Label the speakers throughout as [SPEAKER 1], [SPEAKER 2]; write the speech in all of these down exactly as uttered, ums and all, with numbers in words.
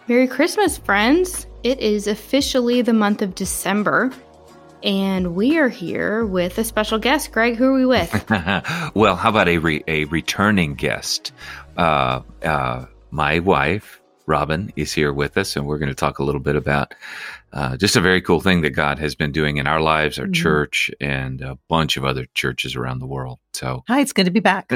[SPEAKER 1] Merry Christmas, friends. It is officially the month of December, and we are here with a special guest. Greg, who are we with?
[SPEAKER 2] Well, how about a re- a returning guest? Uh, uh, my wife, Robin, is here with us, and we're going to talk a little bit about uh, just a very cool thing that God has been doing in our lives, our mm-hmm. church, and a bunch of other churches around the world. So,
[SPEAKER 3] hi, it's good to be back.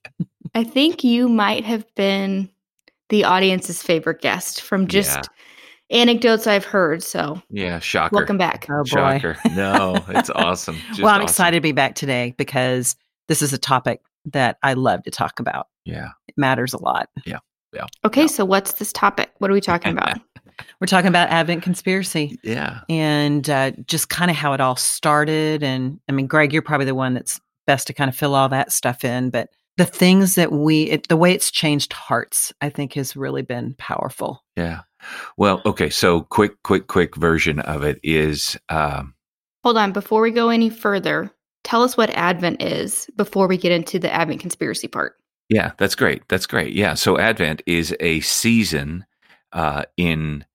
[SPEAKER 1] I think you might have been the audience's favorite guest from just yeah. anecdotes I've heard. So
[SPEAKER 2] yeah, shocker.
[SPEAKER 1] Welcome back.
[SPEAKER 3] Oh, boy.
[SPEAKER 2] Shocker. No, it's awesome. Just
[SPEAKER 3] well, I'm
[SPEAKER 2] awesome.
[SPEAKER 3] excited to be back today because this is a topic that I love to talk about.
[SPEAKER 2] Yeah.
[SPEAKER 3] It matters a lot.
[SPEAKER 2] Yeah. Yeah.
[SPEAKER 1] Okay.
[SPEAKER 2] Yeah.
[SPEAKER 1] So what's this topic? What are we talking about?
[SPEAKER 3] We're talking about Advent conspiracy.
[SPEAKER 2] Yeah.
[SPEAKER 3] And uh, just kind of how it all started. And I mean, Greg, you're probably the one that's best to kind of fill all that stuff in, but the things that we, it, the way it's changed hearts, I think has really been powerful.
[SPEAKER 2] Yeah. Well, okay. So quick, quick, quick version of it is. Um,
[SPEAKER 1] Hold on. Before we go any further, tell us what Advent is before we get into the Advent conspiracy part.
[SPEAKER 2] Yeah, that's great. That's great. Yeah. So Advent is a season uh, in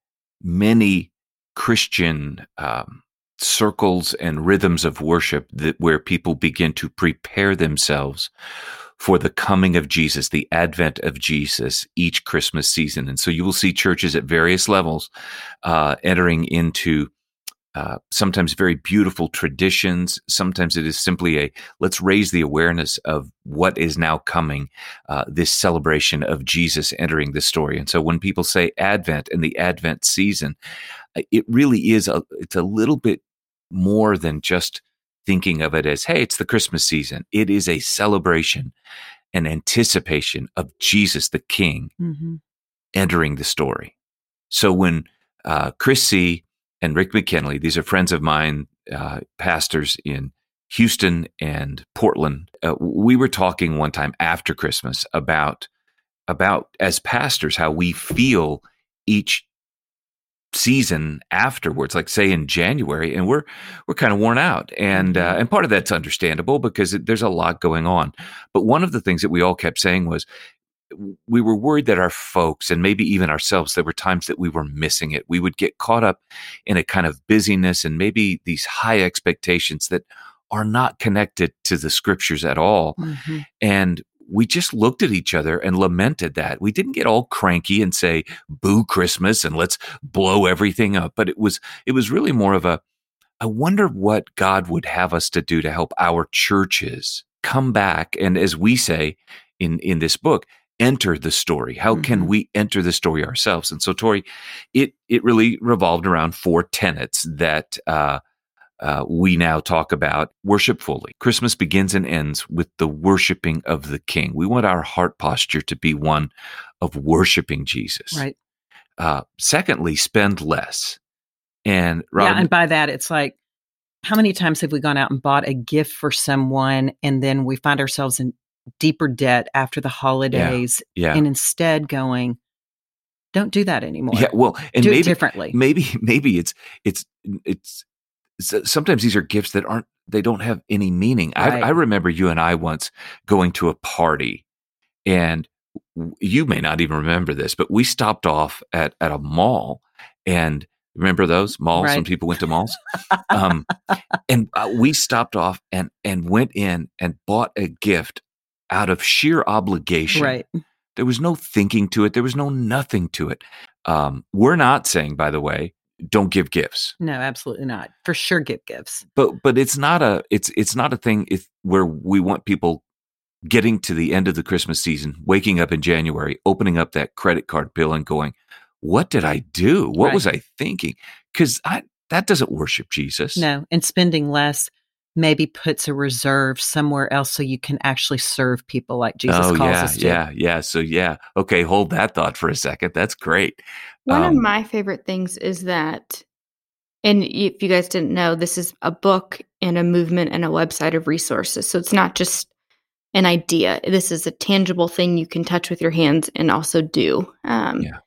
[SPEAKER 2] many Christian um, circles and rhythms of worship that where people begin to prepare themselves for the coming of Jesus, the advent of Jesus each Christmas season. And so you will see churches at various levels uh, entering into uh, sometimes very beautiful traditions. Sometimes it is simply a, let's raise the awareness of what is now coming, uh, this celebration of Jesus entering the story. And so when people say Advent and the Advent season, it really is, a, it's a little bit more than just thinking of it as, hey, it's the Christmas season. It is a celebration and anticipation of Jesus, the King, mm-hmm. entering the story. So when uh, Chris C. and Rick McKinley, these are friends of mine, uh, pastors in Houston and Portland, uh, we were talking one time after Christmas about, about as pastors, how we feel each season afterwards, like say in January, and we're we're kind of worn out, and uh, and part of that's understandable because it, there's a lot going on. But one of the things that we all kept saying was we were worried that our folks and maybe even ourselves, there were times that we were missing it. We would get caught up in a kind of busyness and maybe these high expectations that are not connected to the scriptures at all, mm-hmm. and we just looked at each other and lamented that. We didn't get all cranky and say, boo Christmas and let's blow everything up. But it was, it was really more of a, I wonder what God would have us to do to help our churches come back. And as we say in, in this book, enter the story. How mm-hmm. can we enter the story ourselves? And so, Tori, it, it really revolved around four tenets that, uh, Uh, we now talk about worship fully. Christmas begins and ends with the worshiping of the King. We want our heart posture to be one of worshiping Jesus.
[SPEAKER 3] Right.
[SPEAKER 2] Uh, secondly, spend less. And Robin,
[SPEAKER 3] yeah, and by that, it's like, how many times have we gone out and bought a gift for someone, and then we find ourselves in deeper debt after the holidays,
[SPEAKER 2] yeah, yeah.
[SPEAKER 3] and instead going, don't do that anymore.
[SPEAKER 2] Yeah, well, and
[SPEAKER 3] do
[SPEAKER 2] maybe,
[SPEAKER 3] it differently.
[SPEAKER 2] Maybe, maybe it's it's it's. Sometimes these are gifts that aren't, they don't have any meaning.
[SPEAKER 3] Right.
[SPEAKER 2] I, I remember you and I once going to a party, and you may not even remember this, but we stopped off at, at a mall, and remember those malls
[SPEAKER 3] right.
[SPEAKER 2] when people went to malls? um, and uh, we stopped off and, and went in and bought a gift out of sheer obligation.
[SPEAKER 3] Right.
[SPEAKER 2] There was no thinking to it. There was no nothing to it. Um, we're not saying, by the way, don't give gifts.
[SPEAKER 3] No, absolutely not. For sure, give gifts.
[SPEAKER 2] But but it's not a it's it's not a thing if where we want people getting to the end of the Christmas season, waking up in January, opening up that credit card bill and going, "What did I do? What
[SPEAKER 3] right.
[SPEAKER 2] was I thinking?" Because I that doesn't worship Jesus.
[SPEAKER 3] No, and spending less maybe puts a reserve somewhere else so you can actually serve people like Jesus
[SPEAKER 2] oh,
[SPEAKER 3] calls
[SPEAKER 2] yeah,
[SPEAKER 3] us to.
[SPEAKER 2] Yeah, yeah. So yeah, okay, hold that thought for a second. That's great.
[SPEAKER 1] One
[SPEAKER 2] um,
[SPEAKER 1] of my favorite things is that, and if you guys didn't know, this is a book and a movement and a website of resources. So it's not just an idea. This is a tangible thing you can touch with your hands and also do. Um,
[SPEAKER 2] yeah.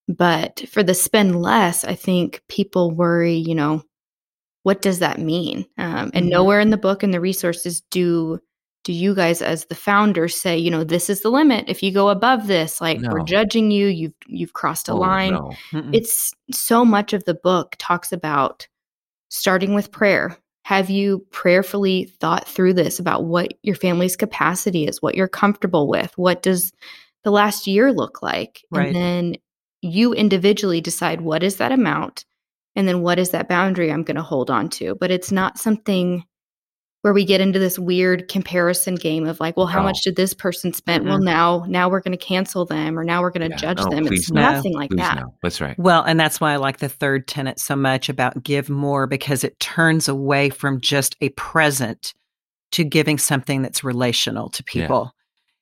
[SPEAKER 1] But for the spend less, I think people worry, you know, what does that mean? Um, and
[SPEAKER 3] mm-hmm.
[SPEAKER 1] nowhere in the book and the resources do do you guys as the founders say, you know, this is the limit. If you go above this, like
[SPEAKER 2] No.
[SPEAKER 1] we're judging you, you've you've crossed a
[SPEAKER 2] Oh,
[SPEAKER 1] line.
[SPEAKER 2] no.
[SPEAKER 3] Mm-mm.
[SPEAKER 1] It's so much of the book talks about starting with prayer. Have you prayerfully thought through this about what your family's capacity is, what you're comfortable with? What does the last year look like?
[SPEAKER 3] Right.
[SPEAKER 1] And then you individually decide what is that amount and then what is that boundary I'm going to hold on to. But it's not something where we get into this weird comparison game of like, well, how
[SPEAKER 2] No.
[SPEAKER 1] much did this person spend?
[SPEAKER 3] Mm-mm.
[SPEAKER 1] Well, now now we're going to cancel them or now we're going to
[SPEAKER 2] Yeah.
[SPEAKER 1] judge
[SPEAKER 2] No,
[SPEAKER 1] them.
[SPEAKER 2] please
[SPEAKER 1] It's
[SPEAKER 3] no.
[SPEAKER 1] nothing like
[SPEAKER 2] Please
[SPEAKER 1] that.
[SPEAKER 2] no. That's right.
[SPEAKER 3] Well, and that's why I like the third tenet so much about give more, because it turns away from just a present to giving something that's relational to
[SPEAKER 2] Yeah.
[SPEAKER 3] people.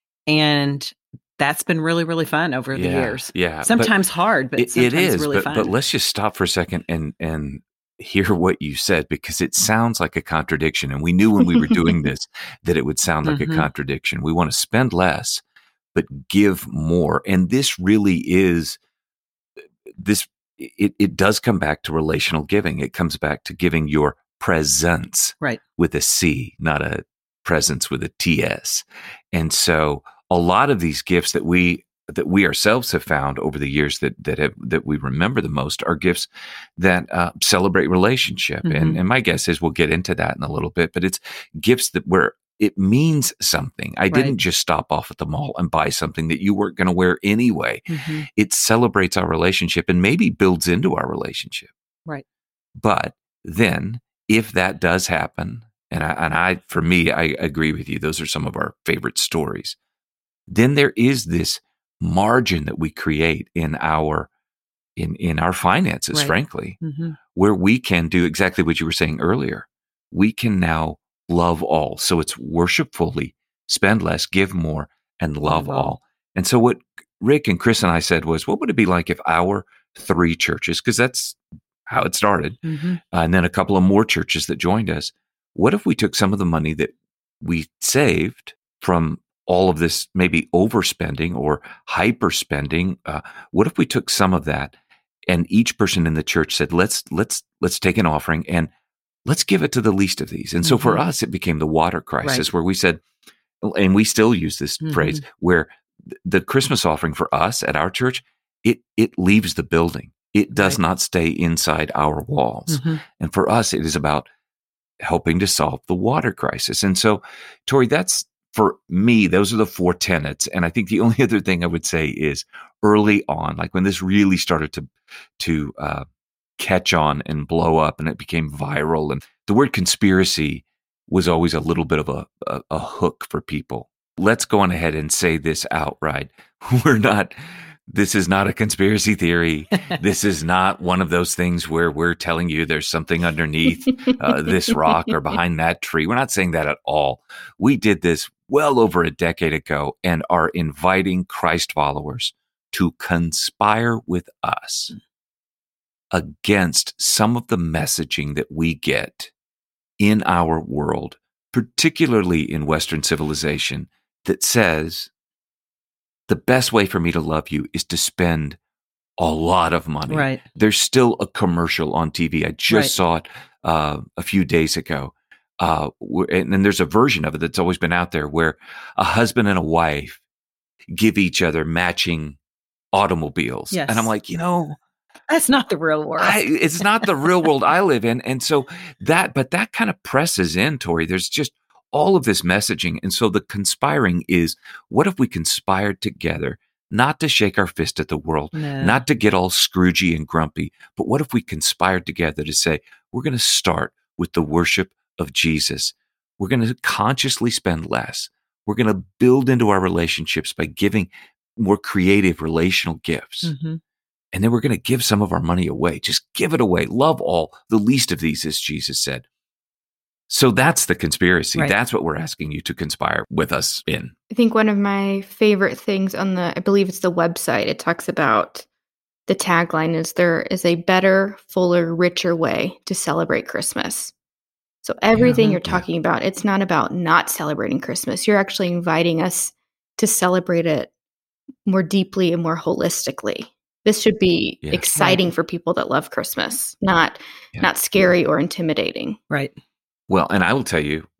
[SPEAKER 3] And that's been really, really fun over the
[SPEAKER 2] Yeah,
[SPEAKER 3] years.
[SPEAKER 2] yeah. But
[SPEAKER 3] Sometimes hard, but
[SPEAKER 2] it,
[SPEAKER 3] sometimes
[SPEAKER 2] it is.
[SPEAKER 3] really
[SPEAKER 2] but,
[SPEAKER 3] fun.
[SPEAKER 2] but let's just stop for a second and and hear what you said, because it sounds like a contradiction. And we knew when we were doing this that it would sound like
[SPEAKER 3] Mhm.
[SPEAKER 2] a contradiction. We want to spend less, but give more. And this really is this. It, it does come back to relational giving. It comes back to giving your presence
[SPEAKER 3] Right.
[SPEAKER 2] with a C, not a presence with a T S. And so a lot of these gifts that we that we ourselves have found over the years that that have that we remember the most are gifts that uh, celebrate relationship.
[SPEAKER 3] Mhm.
[SPEAKER 2] And and my guess is we'll get into that in a little bit, but it's gifts that where it means something. I
[SPEAKER 3] Right.
[SPEAKER 2] didn't just stop off at the mall and buy something that you weren't going to wear anyway.
[SPEAKER 3] Mhm.
[SPEAKER 2] It celebrates our relationship and maybe builds into our relationship.
[SPEAKER 3] Right.
[SPEAKER 2] But then if that does happen, and I, and I, for me, I agree with you. Those are some of our favorite stories. Then there is this margin that we create in our, in, in our finances,
[SPEAKER 3] Right.
[SPEAKER 2] frankly,
[SPEAKER 3] Mhm.
[SPEAKER 2] where we can do exactly what you were saying earlier. We can now love all. So it's worship fully, spend less, give more, and love
[SPEAKER 3] Love all.
[SPEAKER 2] all. And so what Rick and Chris and I said was, what would it be like if our three churches, because that's how it started,
[SPEAKER 3] Mhm.
[SPEAKER 2] uh, and then a couple of more churches that joined us, what if we took some of the money that we saved from all of this maybe overspending or hyperspending? Uh, what if we took some of that and each person in the church said, let's, let's, let's take an offering and let's give it to the least of these. And so for
[SPEAKER 3] Mhm.
[SPEAKER 2] us, it became the water crisis
[SPEAKER 3] Right.
[SPEAKER 2] where we said, and we still use this
[SPEAKER 3] Mhm.
[SPEAKER 2] phrase, where th- the Christmas offering for us at our church, it, it leaves the building. It does
[SPEAKER 3] Right.
[SPEAKER 2] not stay inside our walls.
[SPEAKER 3] Mhm.
[SPEAKER 2] And for us, it is about helping to solve the water crisis. And so, Tori, that's for me, those are the four tenets. And I think the only other thing I would say is early on, like when this really started to, to, uh, catch on and blow up and it became viral. And the word conspiracy was always a little bit of a, a, a hook for people. Let's go on ahead and say this outright. We're not, this is not a conspiracy theory. This is not one of those things where we're telling you there's something underneath uh, this rock or behind that tree. We're not saying that at all. We did this well over a decade ago and are inviting Christ followers to conspire with us against some of the messaging that we get in our world, particularly in Western civilization, that says the best way for me to love you is to spend a lot of money.
[SPEAKER 3] Right.
[SPEAKER 2] There's still a commercial on T V. I just
[SPEAKER 3] Right.
[SPEAKER 2] saw it uh, a few days ago. Uh, where- and then there's a version of it that's always been out there where a husband and a wife give each other matching automobiles.
[SPEAKER 3] Yes.
[SPEAKER 2] And I'm like, you know,
[SPEAKER 3] That's not the real world.
[SPEAKER 2] I, it's not the real world I live in. And so that, but that kind of presses in, Tori. There's just all of this messaging. And so the conspiring is, what if we conspired together, not to shake our fist at the world,
[SPEAKER 3] No.
[SPEAKER 2] not to get all scroogey and grumpy, but what if we conspired together to say, we're going to start with the worship of Jesus. We're going to consciously spend less. We're going to build into our relationships by giving more creative relational gifts.
[SPEAKER 3] Mhm.
[SPEAKER 2] And then we're going to give some of our money away. Just give it away. Love all, the least of these, as Jesus said. So that's the conspiracy.
[SPEAKER 3] Right.
[SPEAKER 2] That's what we're asking you to conspire with us in.
[SPEAKER 1] I think one of my favorite things on the, I believe it's the website, it talks about the tagline is there is a better, fuller, richer way to celebrate Christmas. So everything
[SPEAKER 3] Yeah.
[SPEAKER 1] you're talking about, it's not about not celebrating Christmas. You're actually inviting us to celebrate it more deeply and more holistically. This should be
[SPEAKER 2] Yes.
[SPEAKER 1] exciting for people that love Christmas, not
[SPEAKER 2] Yeah.
[SPEAKER 1] not scary or intimidating.
[SPEAKER 3] Right.
[SPEAKER 2] Well, and I will tell you,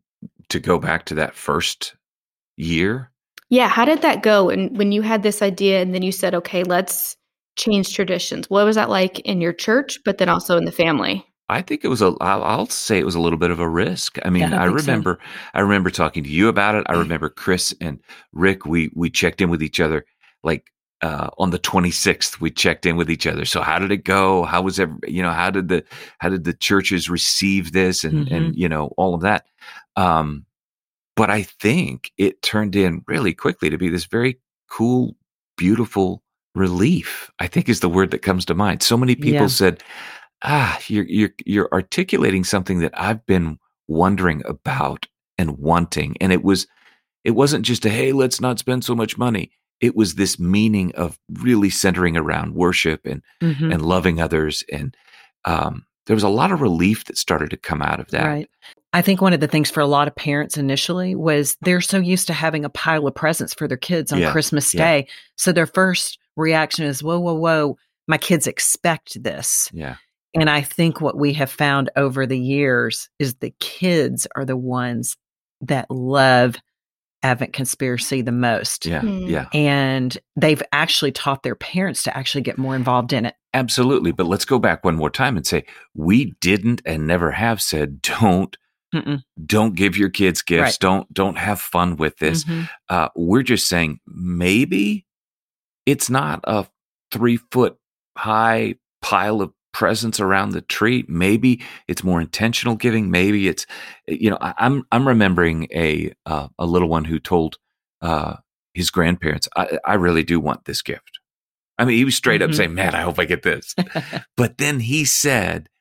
[SPEAKER 2] to go back to that first year.
[SPEAKER 1] Yeah. How did that go? And when you had this idea and then you said, okay, let's change traditions. What was that like in your church, but then also in the family?
[SPEAKER 2] I think it was a, I'll, I'll say it was a little bit of a risk. I mean,
[SPEAKER 3] Yeah, I
[SPEAKER 2] I
[SPEAKER 3] think so.
[SPEAKER 2] remember, I remember talking to you about it. I remember Chris and Rick, we, we checked in with each other, like, uh, on the twenty-sixth, we checked in with each other. So how did it go? How was every, you know, how did the, how did the churches receive this and,
[SPEAKER 3] Mhm.
[SPEAKER 2] and, you know, all of that. Um, but I think it turned in really quickly to be this very cool, beautiful relief, I think is the word that comes to mind. So many people
[SPEAKER 3] Yeah.
[SPEAKER 2] said, ah, you're, you're, you're articulating something that I've been wondering about and wanting. And it was, it wasn't just a, hey, let's not spend so much money. It was this meaning of really centering around worship and,
[SPEAKER 3] Mhm.
[SPEAKER 2] and loving others. And, um, there was a lot of relief that started to come out of that.
[SPEAKER 3] Right. I think one of the things for a lot of parents initially was they're so used to having a pile of presents for their kids on
[SPEAKER 2] Yeah,
[SPEAKER 3] Christmas
[SPEAKER 2] yeah.
[SPEAKER 3] Day. So their first reaction is, whoa, whoa, whoa, my kids expect this.
[SPEAKER 2] Yeah.
[SPEAKER 3] And I think what we have found over the years is the kids are the ones that love Advent Conspiracy the most.
[SPEAKER 2] Yeah.
[SPEAKER 1] Hmm.
[SPEAKER 2] Yeah.
[SPEAKER 3] And they've actually taught their parents to actually get more involved in it.
[SPEAKER 2] Absolutely. But let's go back one more time and say, we didn't and never have said, don't,
[SPEAKER 3] Mm-mm.
[SPEAKER 2] don't give your kids gifts.
[SPEAKER 3] Right.
[SPEAKER 2] Don't, don't have fun with this.
[SPEAKER 3] Mhm.
[SPEAKER 2] Uh, we're just saying maybe it's not a three foot high pile of presents around the tree. Maybe it's more intentional giving. Maybe it's, you know, I, I'm, I'm remembering a, uh, a little one who told, uh, his grandparents, I, I really do want this gift. I mean, he was straight up
[SPEAKER 3] Mhm.
[SPEAKER 2] saying, man, I hope I get this. But then he said,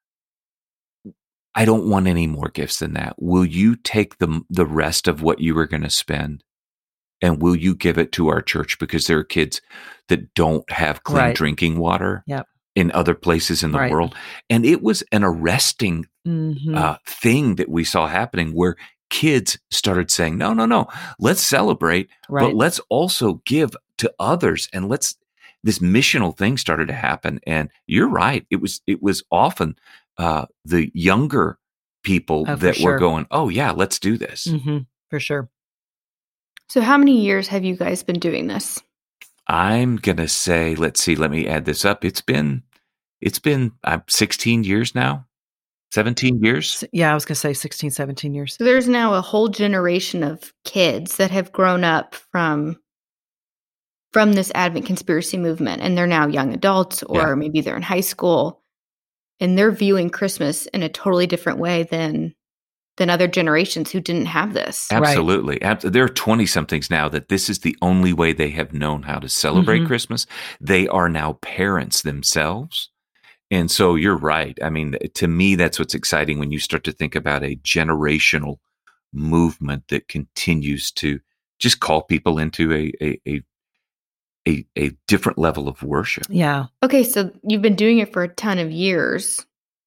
[SPEAKER 2] I don't want any more gifts than that. Will you take the, the rest of what you were going to spend and will you give it to our church? Because there are kids that don't have clean
[SPEAKER 3] Right.
[SPEAKER 2] drinking water
[SPEAKER 3] Yep.
[SPEAKER 2] in other places in the
[SPEAKER 3] Right.
[SPEAKER 2] world. And it was an arresting
[SPEAKER 3] Mhm.
[SPEAKER 2] uh, thing that we saw happening where kids started saying, no, no, no, let's celebrate,
[SPEAKER 3] Right.
[SPEAKER 2] but let's also give to others. And let's, this missional thing started to happen. And you're right. It was, it was often uh, the younger people
[SPEAKER 3] Oh, for
[SPEAKER 2] that were
[SPEAKER 3] sure.
[SPEAKER 2] going, oh yeah, let's do this.
[SPEAKER 3] Mhm. For sure.
[SPEAKER 1] So how many years have you guys been doing this?
[SPEAKER 2] I'm going to say, let's see, let me add this up. It's been, it's been uh, sixteen years now, seventeen years.
[SPEAKER 3] S- Yeah, I was going to say sixteen, seventeen years.
[SPEAKER 1] So there's now a whole generation of kids that have grown up from from this Advent Conspiracy movement, and they're now young adults, or
[SPEAKER 2] Yeah.
[SPEAKER 1] maybe they're in high school, and they're viewing Christmas in a totally different way than than other generations who didn't have this.
[SPEAKER 3] Right.
[SPEAKER 2] Absolutely. Ab- There are twenty somethings now that this is the only way they have known how to celebrate
[SPEAKER 3] Mhm.
[SPEAKER 2] Christmas. They are now parents themselves. And so you're right. I mean, to me, that's what's exciting when you start to think about a generational movement that continues to just call people into a, a, a, a, a different level of worship.
[SPEAKER 3] Yeah.
[SPEAKER 1] Okay, so you've been doing it for a ton of years.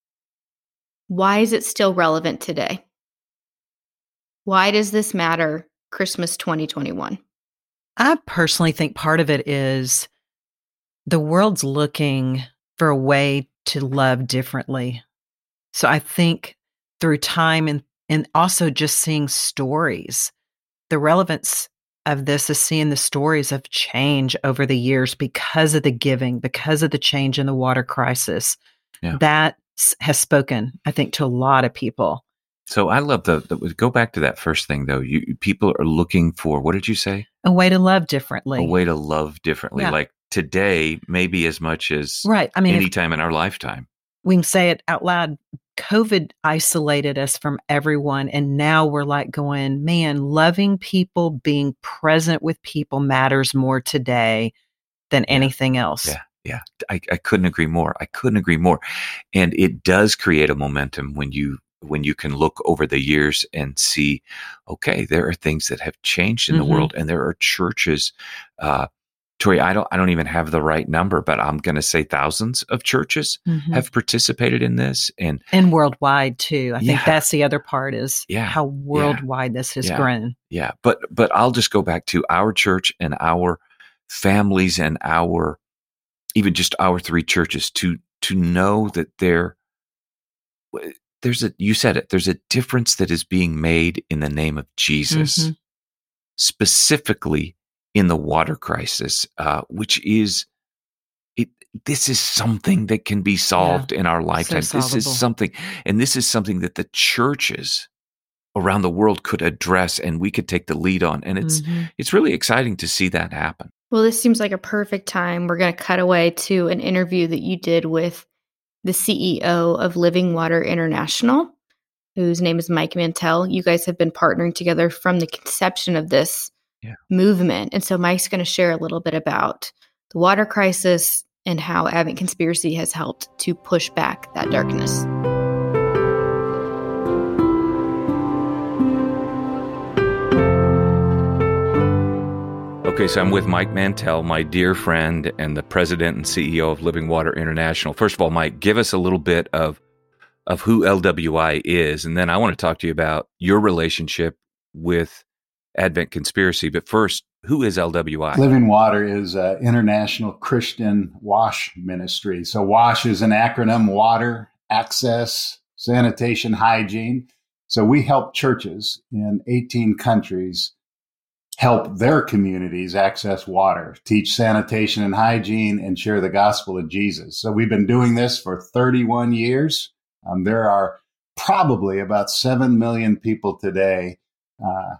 [SPEAKER 1] Why is it still relevant today? Why does this matter Christmas twenty twenty-one?
[SPEAKER 3] I personally think part of it is the world's looking for a way to love differently. So I think through time and and also just seeing stories, the relevance of this is seeing the stories of change over the years because of the giving, because of the change in the water crisis.
[SPEAKER 2] Yeah.
[SPEAKER 3] That s- has spoken, I think, to a lot of people.
[SPEAKER 2] So I love the, the go back to that first thing though. You people are looking for, what did you say?
[SPEAKER 3] A way to love differently.
[SPEAKER 2] A way to love differently.
[SPEAKER 3] Yeah.
[SPEAKER 2] Like today, maybe as much as
[SPEAKER 3] Right. I mean,
[SPEAKER 2] any
[SPEAKER 3] if
[SPEAKER 2] time in our lifetime.
[SPEAKER 3] we can say it out loud. COVID isolated us from everyone. And now we're like going, man, loving people, being present with people matters more today than
[SPEAKER 2] Yeah.
[SPEAKER 3] anything else.
[SPEAKER 2] Yeah. Yeah. I, I couldn't agree more. I couldn't agree more. And it does create a momentum when you when you can look over the years and see, okay, there are things that have changed in
[SPEAKER 3] Mhm.
[SPEAKER 2] the world, and there are churches. Uh, Tori, I don't I don't even have the right number, but I'm going to say thousands of churches
[SPEAKER 3] Mhm.
[SPEAKER 2] have participated in this, and
[SPEAKER 3] And worldwide too. I think
[SPEAKER 2] Yeah.
[SPEAKER 3] that's the other part is
[SPEAKER 2] Yeah.
[SPEAKER 3] how worldwide this has
[SPEAKER 2] Yeah.
[SPEAKER 3] grown.
[SPEAKER 2] yeah. But but I'll just go back to our church and our families and our even just our three churches to to know that there there's a, you said it, there's a difference that is being made in the name of Jesus,
[SPEAKER 3] Mm-hmm.
[SPEAKER 2] specifically in the water crisis, uh, which is, it, this is something that can be solved in our lifetime.
[SPEAKER 3] So
[SPEAKER 2] This is
[SPEAKER 3] solvable.
[SPEAKER 2] something, and this is something that the churches around the world could address and we could take the lead on. And it's,
[SPEAKER 3] Mm-hmm.
[SPEAKER 2] it's really exciting to see that happen.
[SPEAKER 1] Well, this seems like a perfect time. We're going to cut away to an interview that you did with the C E O of Living Water International, whose name is Mike Mantell. You guys have been partnering together from the conception of this
[SPEAKER 2] Yeah.
[SPEAKER 1] movement. And so Mike's going to share a little bit about the water crisis and how Advent Conspiracy has helped to push back that darkness.
[SPEAKER 2] Okay, so I'm with Mike Mantell, my dear friend and the president and C E O of Living Water International. First of all, Mike, give us a little bit of of who L W I is, and then I want to talk to you about your relationship with Advent Conspiracy. But first, who is L W I?
[SPEAKER 4] Living Water is an international Christian WASH ministry. So WASH is an acronym: water, access, sanitation, hygiene. So we help churches in eighteen countries help their communities access water, teach sanitation and hygiene, and share the gospel of Jesus. So we've been doing this for thirty-one years. Um, there are probably about seven million people today uh,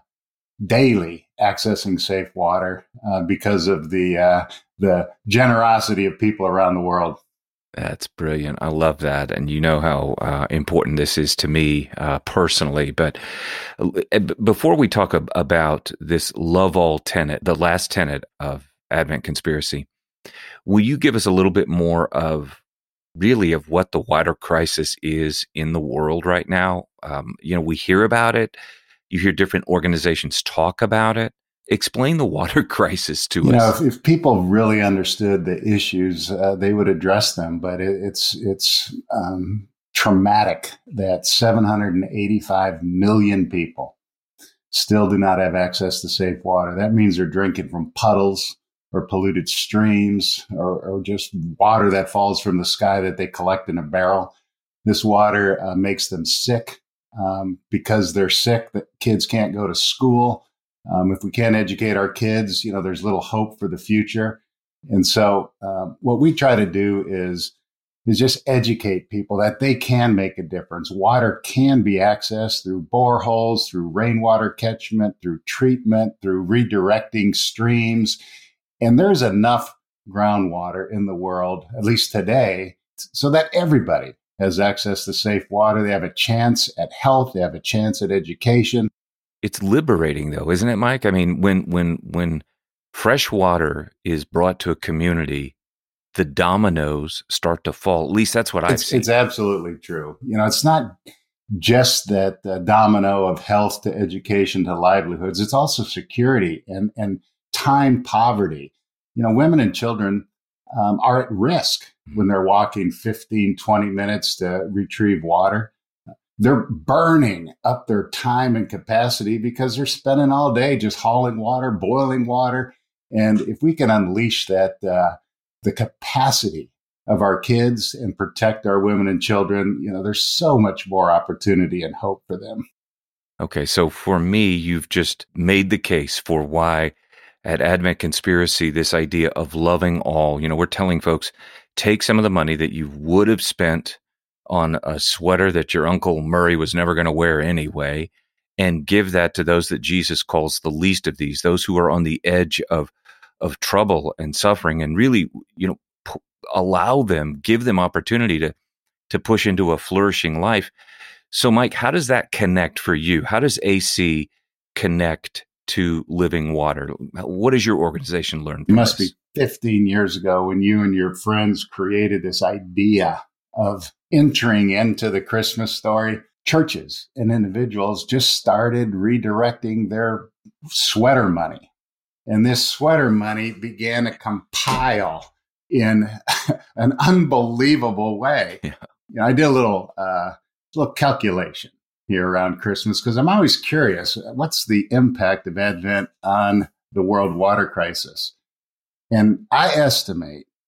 [SPEAKER 4] daily accessing safe water uh, because of the uh, the generosity of people around the world.
[SPEAKER 2] That's brilliant. I love that. And you know how uh, important this is to me uh, personally. But uh, before we talk ab- about this love all tenet, the last tenet of Advent Conspiracy, will you give us a little bit more of really of what the water crisis is in the world right now? Um, you know, we hear about it. You hear different organizations talk about it. Explain the water crisis to
[SPEAKER 4] you
[SPEAKER 2] us.
[SPEAKER 4] know, if, if people really understood the issues, uh, they would address them. But it, it's it's um, traumatic that seven hundred eighty-five million people still do not have access to safe water. That means they're drinking from puddles or polluted streams or, or just water that falls from the sky that they collect in a barrel. This water uh, makes them sick. Um, because they're sick, that kids can't go to school. Um, if we can't educate our kids, you know, there's little hope for the future. And so um, what we try to do is, is just educate people that they can make a difference. Water can be accessed through boreholes, through rainwater catchment, through treatment, through redirecting streams. And there's enough groundwater in the world, at least today, so that everybody has access to safe water. They have a chance at health. They have a chance at education.
[SPEAKER 2] It's liberating, though, isn't it, Mike? I mean, when when when fresh water is brought to a community, the dominoes start to fall. At least that's what I've
[SPEAKER 4] It's,
[SPEAKER 2] seen.
[SPEAKER 4] it's absolutely true. You know, it's not just that uh, domino of health to education to livelihoods. It's also security and and time poverty. You know, women and children um, are at risk when they're walking fifteen, twenty minutes to retrieve water. They're burning up their time and capacity because they're spending all day just hauling water, boiling water. And if we can unleash that, uh, the capacity of our kids and protect our women and children, you know, there's so much more opportunity and hope for them.
[SPEAKER 2] Okay, so for me, you've just made the case for why at Advent Conspiracy, this idea of loving all, you know, we're telling folks, take some of the money that you would have spent on a sweater that your Uncle Murray was never going to wear anyway, and give that to those that Jesus calls the least of these, those who are on the edge of of trouble and suffering, and really, you know, p- allow them, give them opportunity to to push into a flourishing life. So, Mike, how does that connect for you? How does A C connect to Living Water? What does your organization learn
[SPEAKER 4] It
[SPEAKER 2] from
[SPEAKER 4] must
[SPEAKER 2] this?
[SPEAKER 4] be fifteen years ago when you and your friends created this idea of entering into the Christmas story. Churches and individuals just started redirecting their sweater money. And this sweater money began to compile in an unbelievable way.
[SPEAKER 2] Yeah.
[SPEAKER 4] You know, I did a little, uh, little calculation here around Christmas because I'm always curious, what's the impact of Advent on the world water crisis? And I estimate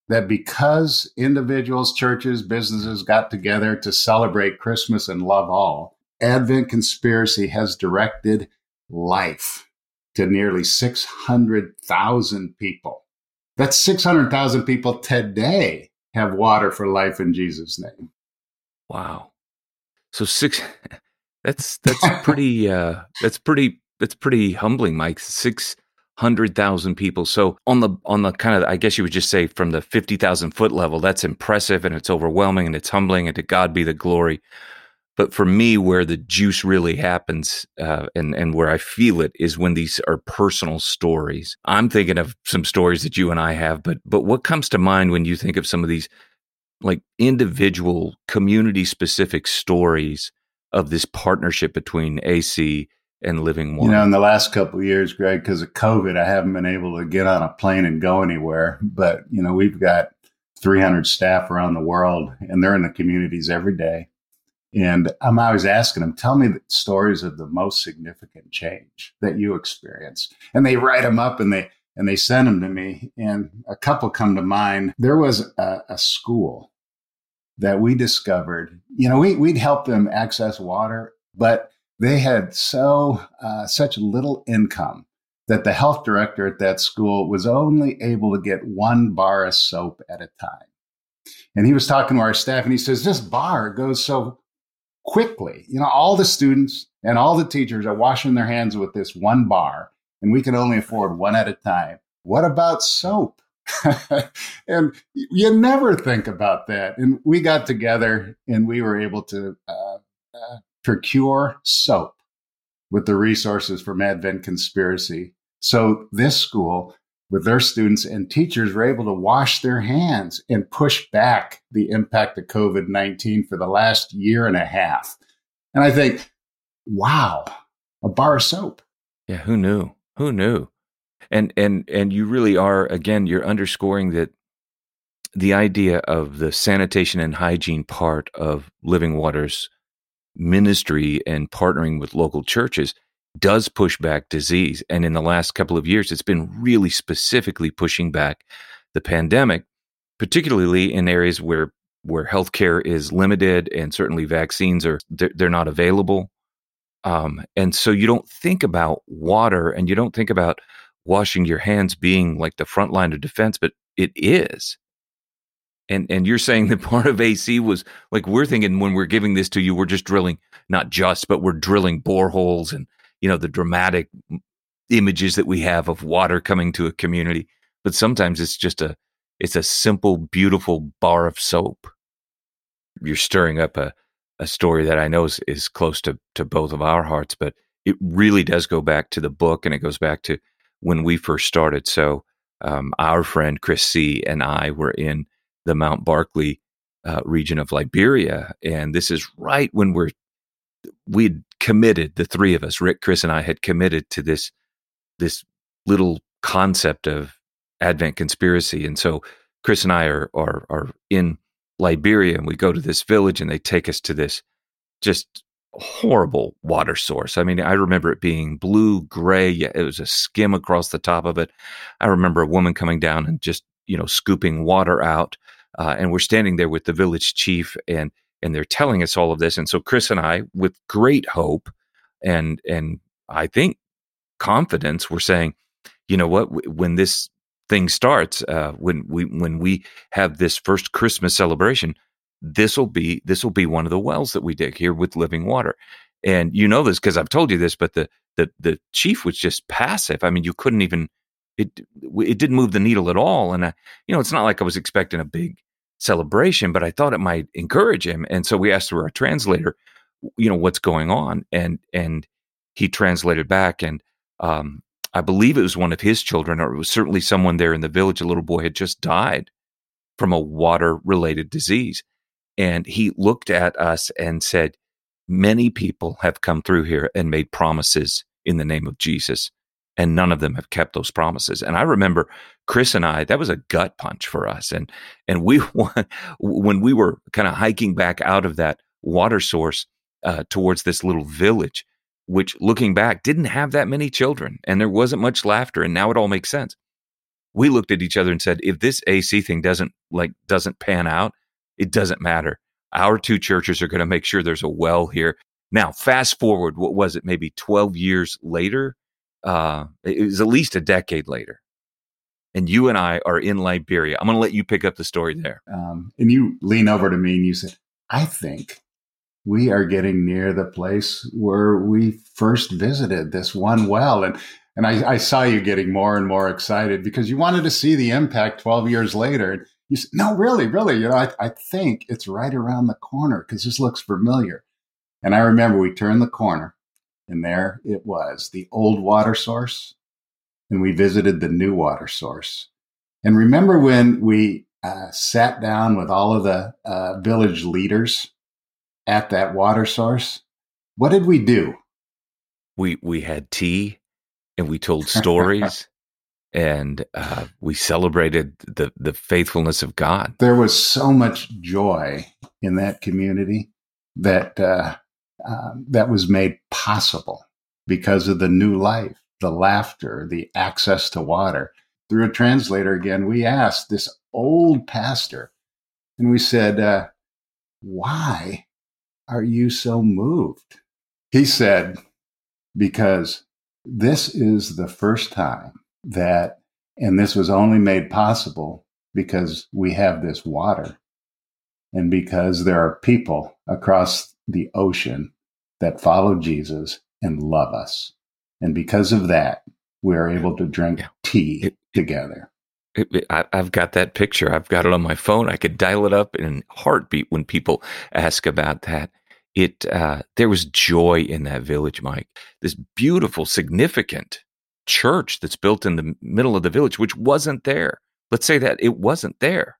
[SPEAKER 4] that because individuals, churches, businesses got together to celebrate Christmas and love all, Advent Conspiracy has directed life to nearly six hundred thousand people. That's six hundred thousand people today have water for life in Jesus' name.
[SPEAKER 2] Wow. So six, that's, that's pretty, uh, that's pretty, that's pretty humbling, Mike. six hundred thousand people. So on the, on the kind of, I guess you would just say from the fifty thousand foot level, that's impressive and it's overwhelming and it's humbling, and to God be the glory. But for me, where the juice really happens, uh, and, and where I feel it, is when these are personal stories. I'm thinking of some stories that you and I have, but but what comes to mind when you think of some of these like individual, community-specific stories of this partnership between A C and Living Water?
[SPEAKER 4] You know, in the last couple of years, Greg, because of COVID, I haven't been able to get on a plane and go anywhere. But, you know, we've got three hundred staff around the world, and they're in the communities every day. And I'm always asking them, tell me the stories of the most significant change that you experience. And they write them up and they and they send them to me. And a couple come to mind. There was a, a school that we discovered, you know, we, we'd help them access water, but they had so uh, such little income that the health director at that school was only able to get one bar of soap at a time. And he was talking to our staff and he says, this bar goes so quickly. You know, all the students and all the teachers are washing their hands with this one bar, and we can only afford one at a time. What about soap? And you never think about that. And we got together and we were able to uh, uh, procure soap with the resources from Advent Conspiracy. So this school, with their students and teachers, were able to wash their hands and push back the impact of COVID nineteen for the last year and a half. And I think, wow, a bar of soap.
[SPEAKER 2] Yeah, who knew? Who knew? And and and you really are, again, you're underscoring that the idea of the sanitation and hygiene part of Living Water's ministry and partnering with local churches does push back disease. And in the last couple of years, it's been really specifically pushing back the pandemic, particularly in areas where where healthcare is limited and certainly vaccines are they're, they're not available. Um, and so you don't think about water and you don't think about washing your hands being like the front line of defense, but it is. And and you're saying that part of A C was like, we're thinking when we're giving this to you, we're just drilling, not just, but we're drilling boreholes and, you know, the dramatic images that we have of water coming to a community. But sometimes it's just a, it's a simple, beautiful bar of soap. You're stirring up a, a story that I know is, is close to, to both of our hearts, but it really does go back to the book, and it goes back to when we first started. So um, our friend Chris C. and I were in the Mount Barkley uh, region of Liberia, and this is right when we're we'd committed, the three of us, Rick, Chris, and I, had committed to this this little concept of Advent Conspiracy. And so Chris and I are are are in Liberia, and we go to this village, and they take us to this just horrible water source. I mean, I remember it being blue, gray. Yeah, it was a skim across the top of it. I remember a woman coming down and just, you know, scooping water out. Uh, and we're standing there with the village chief, and and they're telling us all of this. And so Chris and I, with great hope and and I think confidence, we're saying, you know what, w- when this thing starts, uh, when we when we have this first Christmas celebration, this will be this will be one of the wells that we dig here with Living Water. And you know this because I've told you this, but the the the chief was just passive. I mean, you couldn't even it it didn't move the needle at all. And I, you know, it's not like I was expecting a big celebration, but I thought it might encourage him. And so we asked through our translator, you know, what's going on, and and he translated back, and um, I believe it was one of his children, or it was certainly someone there in the village. A little boy had just died from a water-related disease. And he looked at us and said, many people have come through here and made promises in the name of Jesus, and none of them have kept those promises. And I remember Chris and I, that was a gut punch for us. And and we, when we were kind of hiking back out of that water source uh, towards this little village, which looking back didn't have that many children, and there wasn't much laughter, and now it all makes sense. we looked at each other and said, if this A C thing doesn't like doesn't pan out, it doesn't matter. Our two churches are going to make sure there's a well here. Now, fast forward, what was it? Maybe twelve years later. Uh, it was at least a decade later. And you and I are in Liberia. I'm going to let you pick up the story there.
[SPEAKER 4] Um, and you lean over to me and you said, I think we are getting near the place where we first visited this one well. And and I, I saw you getting more and more excited because you wanted to see the impact twelve years later. And you said, no, really, really, you know, I, I think it's right around the corner because this looks familiar. And I remember we turned the corner and there it was, the old water source. And we visited the new water source. And remember when we uh, sat down with all of the uh, village leaders at that water source? What did we do?
[SPEAKER 2] We we had tea and we told stories and uh, we celebrated the, the faithfulness of God.
[SPEAKER 4] There was so much joy in that community that uh, uh, that was made possible because of the new life. The laughter, the access to water. Through a translator again, we asked this old pastor, and we said, uh, why are you so moved? He said, because this is the first time that, and this was only made possible because we have this water, and because there are people across the ocean that follow Jesus and love us. And because of that, we are able to drink yeah. tea it, together.
[SPEAKER 2] It, it, I, I've got that picture. I've got it on my phone. I could dial it up in a heartbeat when people ask about that. It uh, there was joy in that village, Mike. This beautiful, significant church that's built in the middle of the village, which wasn't there. Let's say that it wasn't there.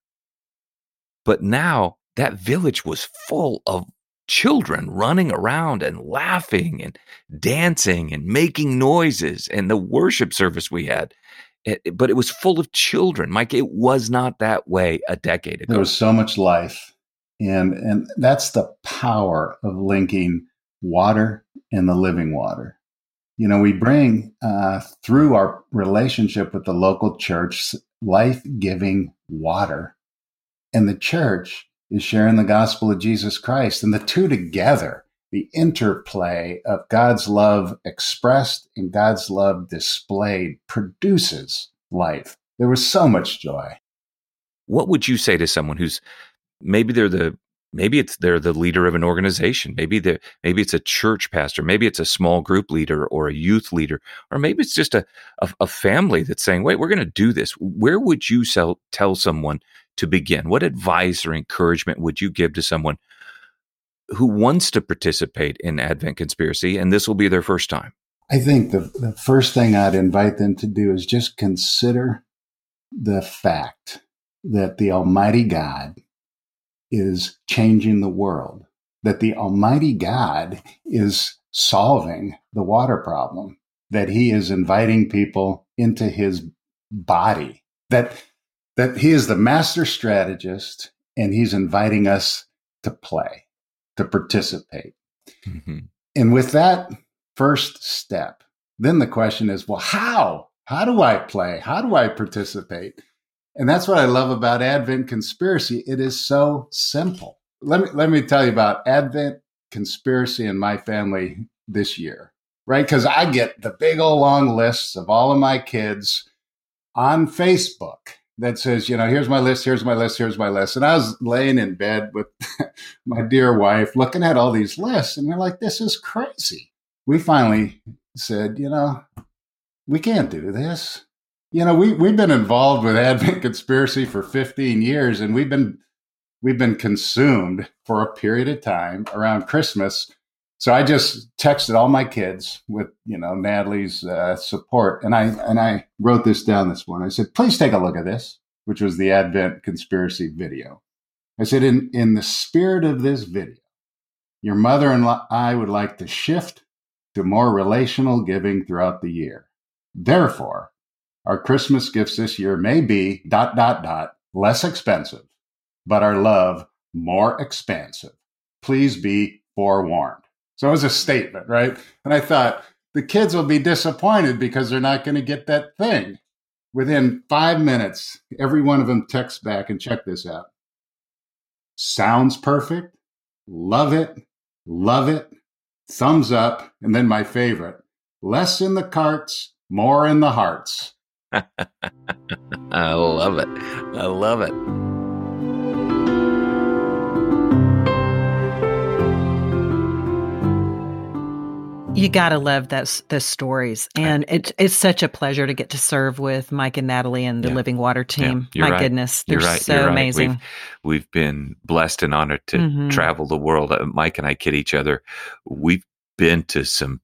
[SPEAKER 2] But now that village was full of children running around and laughing and dancing and making noises, and the worship service we had, it, but it was full of children. Mike, it was not that way a decade ago.
[SPEAKER 4] There was so much life, and and that's the power of linking water and the living water. You know, we bring uh, through our relationship with the local church life-giving water, and the church is sharing the gospel of Jesus Christ. And the two together, the interplay of God's love expressed and God's love displayed, produces life. There was so much joy.
[SPEAKER 2] What would you say to someone who's maybe they're the maybe it's they're the leader of an organization, maybe they maybe it's a church pastor, maybe it's a small group leader or a youth leader, or maybe it's just a a, a family that's saying, "Wait, we're going to do this." Where would you sell, tell someone to begin? What advice or encouragement would you give to someone who wants to participate in Advent Conspiracy and this will be their first time?
[SPEAKER 4] I think the, the first thing I'd invite them to do is just consider the fact that the Almighty God is changing the world, that the Almighty God is solving the water problem, that he is inviting people into his body, that that he is the master strategist and he's inviting us to play, to participate. Mm-hmm. And with that first step, then the question is, well, how? How do I play? How do I participate? And that's what I love about Advent Conspiracy. It is so simple. Let me, let me tell you about Advent Conspiracy and my family this year, right? Because I get the big old long lists of all of my kids on Facebook that says, you know, here's my list, here's my list, here's my list. And I was laying in bed with my dear wife looking at all these lists, and we're like, this is crazy. We finally said, you know, we can't do this. You know, we, we've been involved with Advent Conspiracy for fifteen years, and we've been we've been consumed for a period of time around Christmas. So I just texted all my kids with, you know, Natalie's uh, support. And I and I wrote this down this morning. I said, please take a look at this, which was the Advent Conspiracy video. I said, in, in the spirit of this video, your mother and I would like to shift to more relational giving throughout the year. Therefore, our Christmas gifts this year may be dot, dot, dot, less expensive, but our love more expansive. Please be forewarned. So it was a statement, right? And I thought, the kids will be disappointed because they're not going to get that thing. Within five minutes, every one of them texts back, and check this out. Sounds perfect. Love it. Love it. Thumbs up. And then my favorite, less in the carts, more in the hearts.
[SPEAKER 2] I love it. I love it.
[SPEAKER 3] You gotta love those those stories, and it's it's such a pleasure to get to serve with Mike and Natalie and the
[SPEAKER 2] Yeah.
[SPEAKER 3] Living Water team.
[SPEAKER 2] Yeah, you're
[SPEAKER 3] My
[SPEAKER 2] right.
[SPEAKER 3] goodness, they're
[SPEAKER 2] You're right.
[SPEAKER 3] so
[SPEAKER 2] You're right.
[SPEAKER 3] amazing.
[SPEAKER 2] We've, we've been blessed and honored to
[SPEAKER 3] Mhm.
[SPEAKER 2] travel the world. Uh, Mike and I kid each other. We've been to some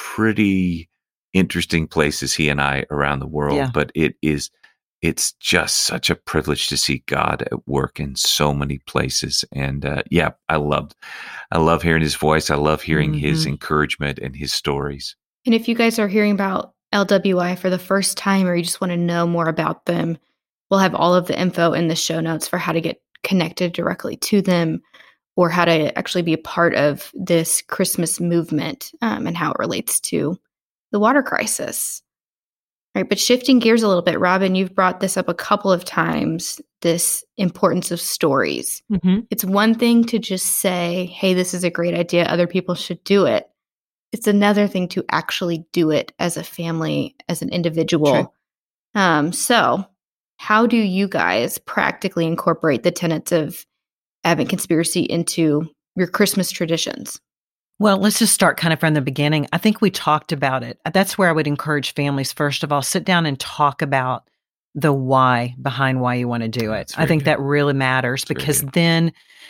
[SPEAKER 2] pretty interesting places, he and I, around the world.
[SPEAKER 3] Yeah.
[SPEAKER 2] But it is, it's just such a privilege to see God at work in so many places. And uh, yeah, I loved, I love hearing his voice. I love hearing his
[SPEAKER 3] Mhm.
[SPEAKER 2] encouragement and his stories.
[SPEAKER 1] And if you guys are hearing about L W I for the first time, or you just want to know more about them, we'll have all of the info in the show notes for how to get connected directly to them, or how to actually be a part of this Christmas movement, um, and how it relates to the water crisis. Right. But shifting gears a little bit, Robin, you've brought this up a couple of times, this importance of stories.
[SPEAKER 3] Mhm.
[SPEAKER 1] It's one thing to just say, hey, this is a great idea, other people should do it. It's another thing to actually do it as a family, as an individual. Um, so how do you guys practically incorporate the tenets of Advent Conspiracy into your Christmas traditions?
[SPEAKER 3] Well, let's just start kind of from the beginning. I think we talked about it. That's where I would encourage families, first of all, sit down and talk about the why behind why you want to do it.
[SPEAKER 2] That's
[SPEAKER 3] I
[SPEAKER 2] very
[SPEAKER 3] think
[SPEAKER 2] good.
[SPEAKER 3] that really matters,
[SPEAKER 2] That's very
[SPEAKER 3] because
[SPEAKER 2] good.
[SPEAKER 3] then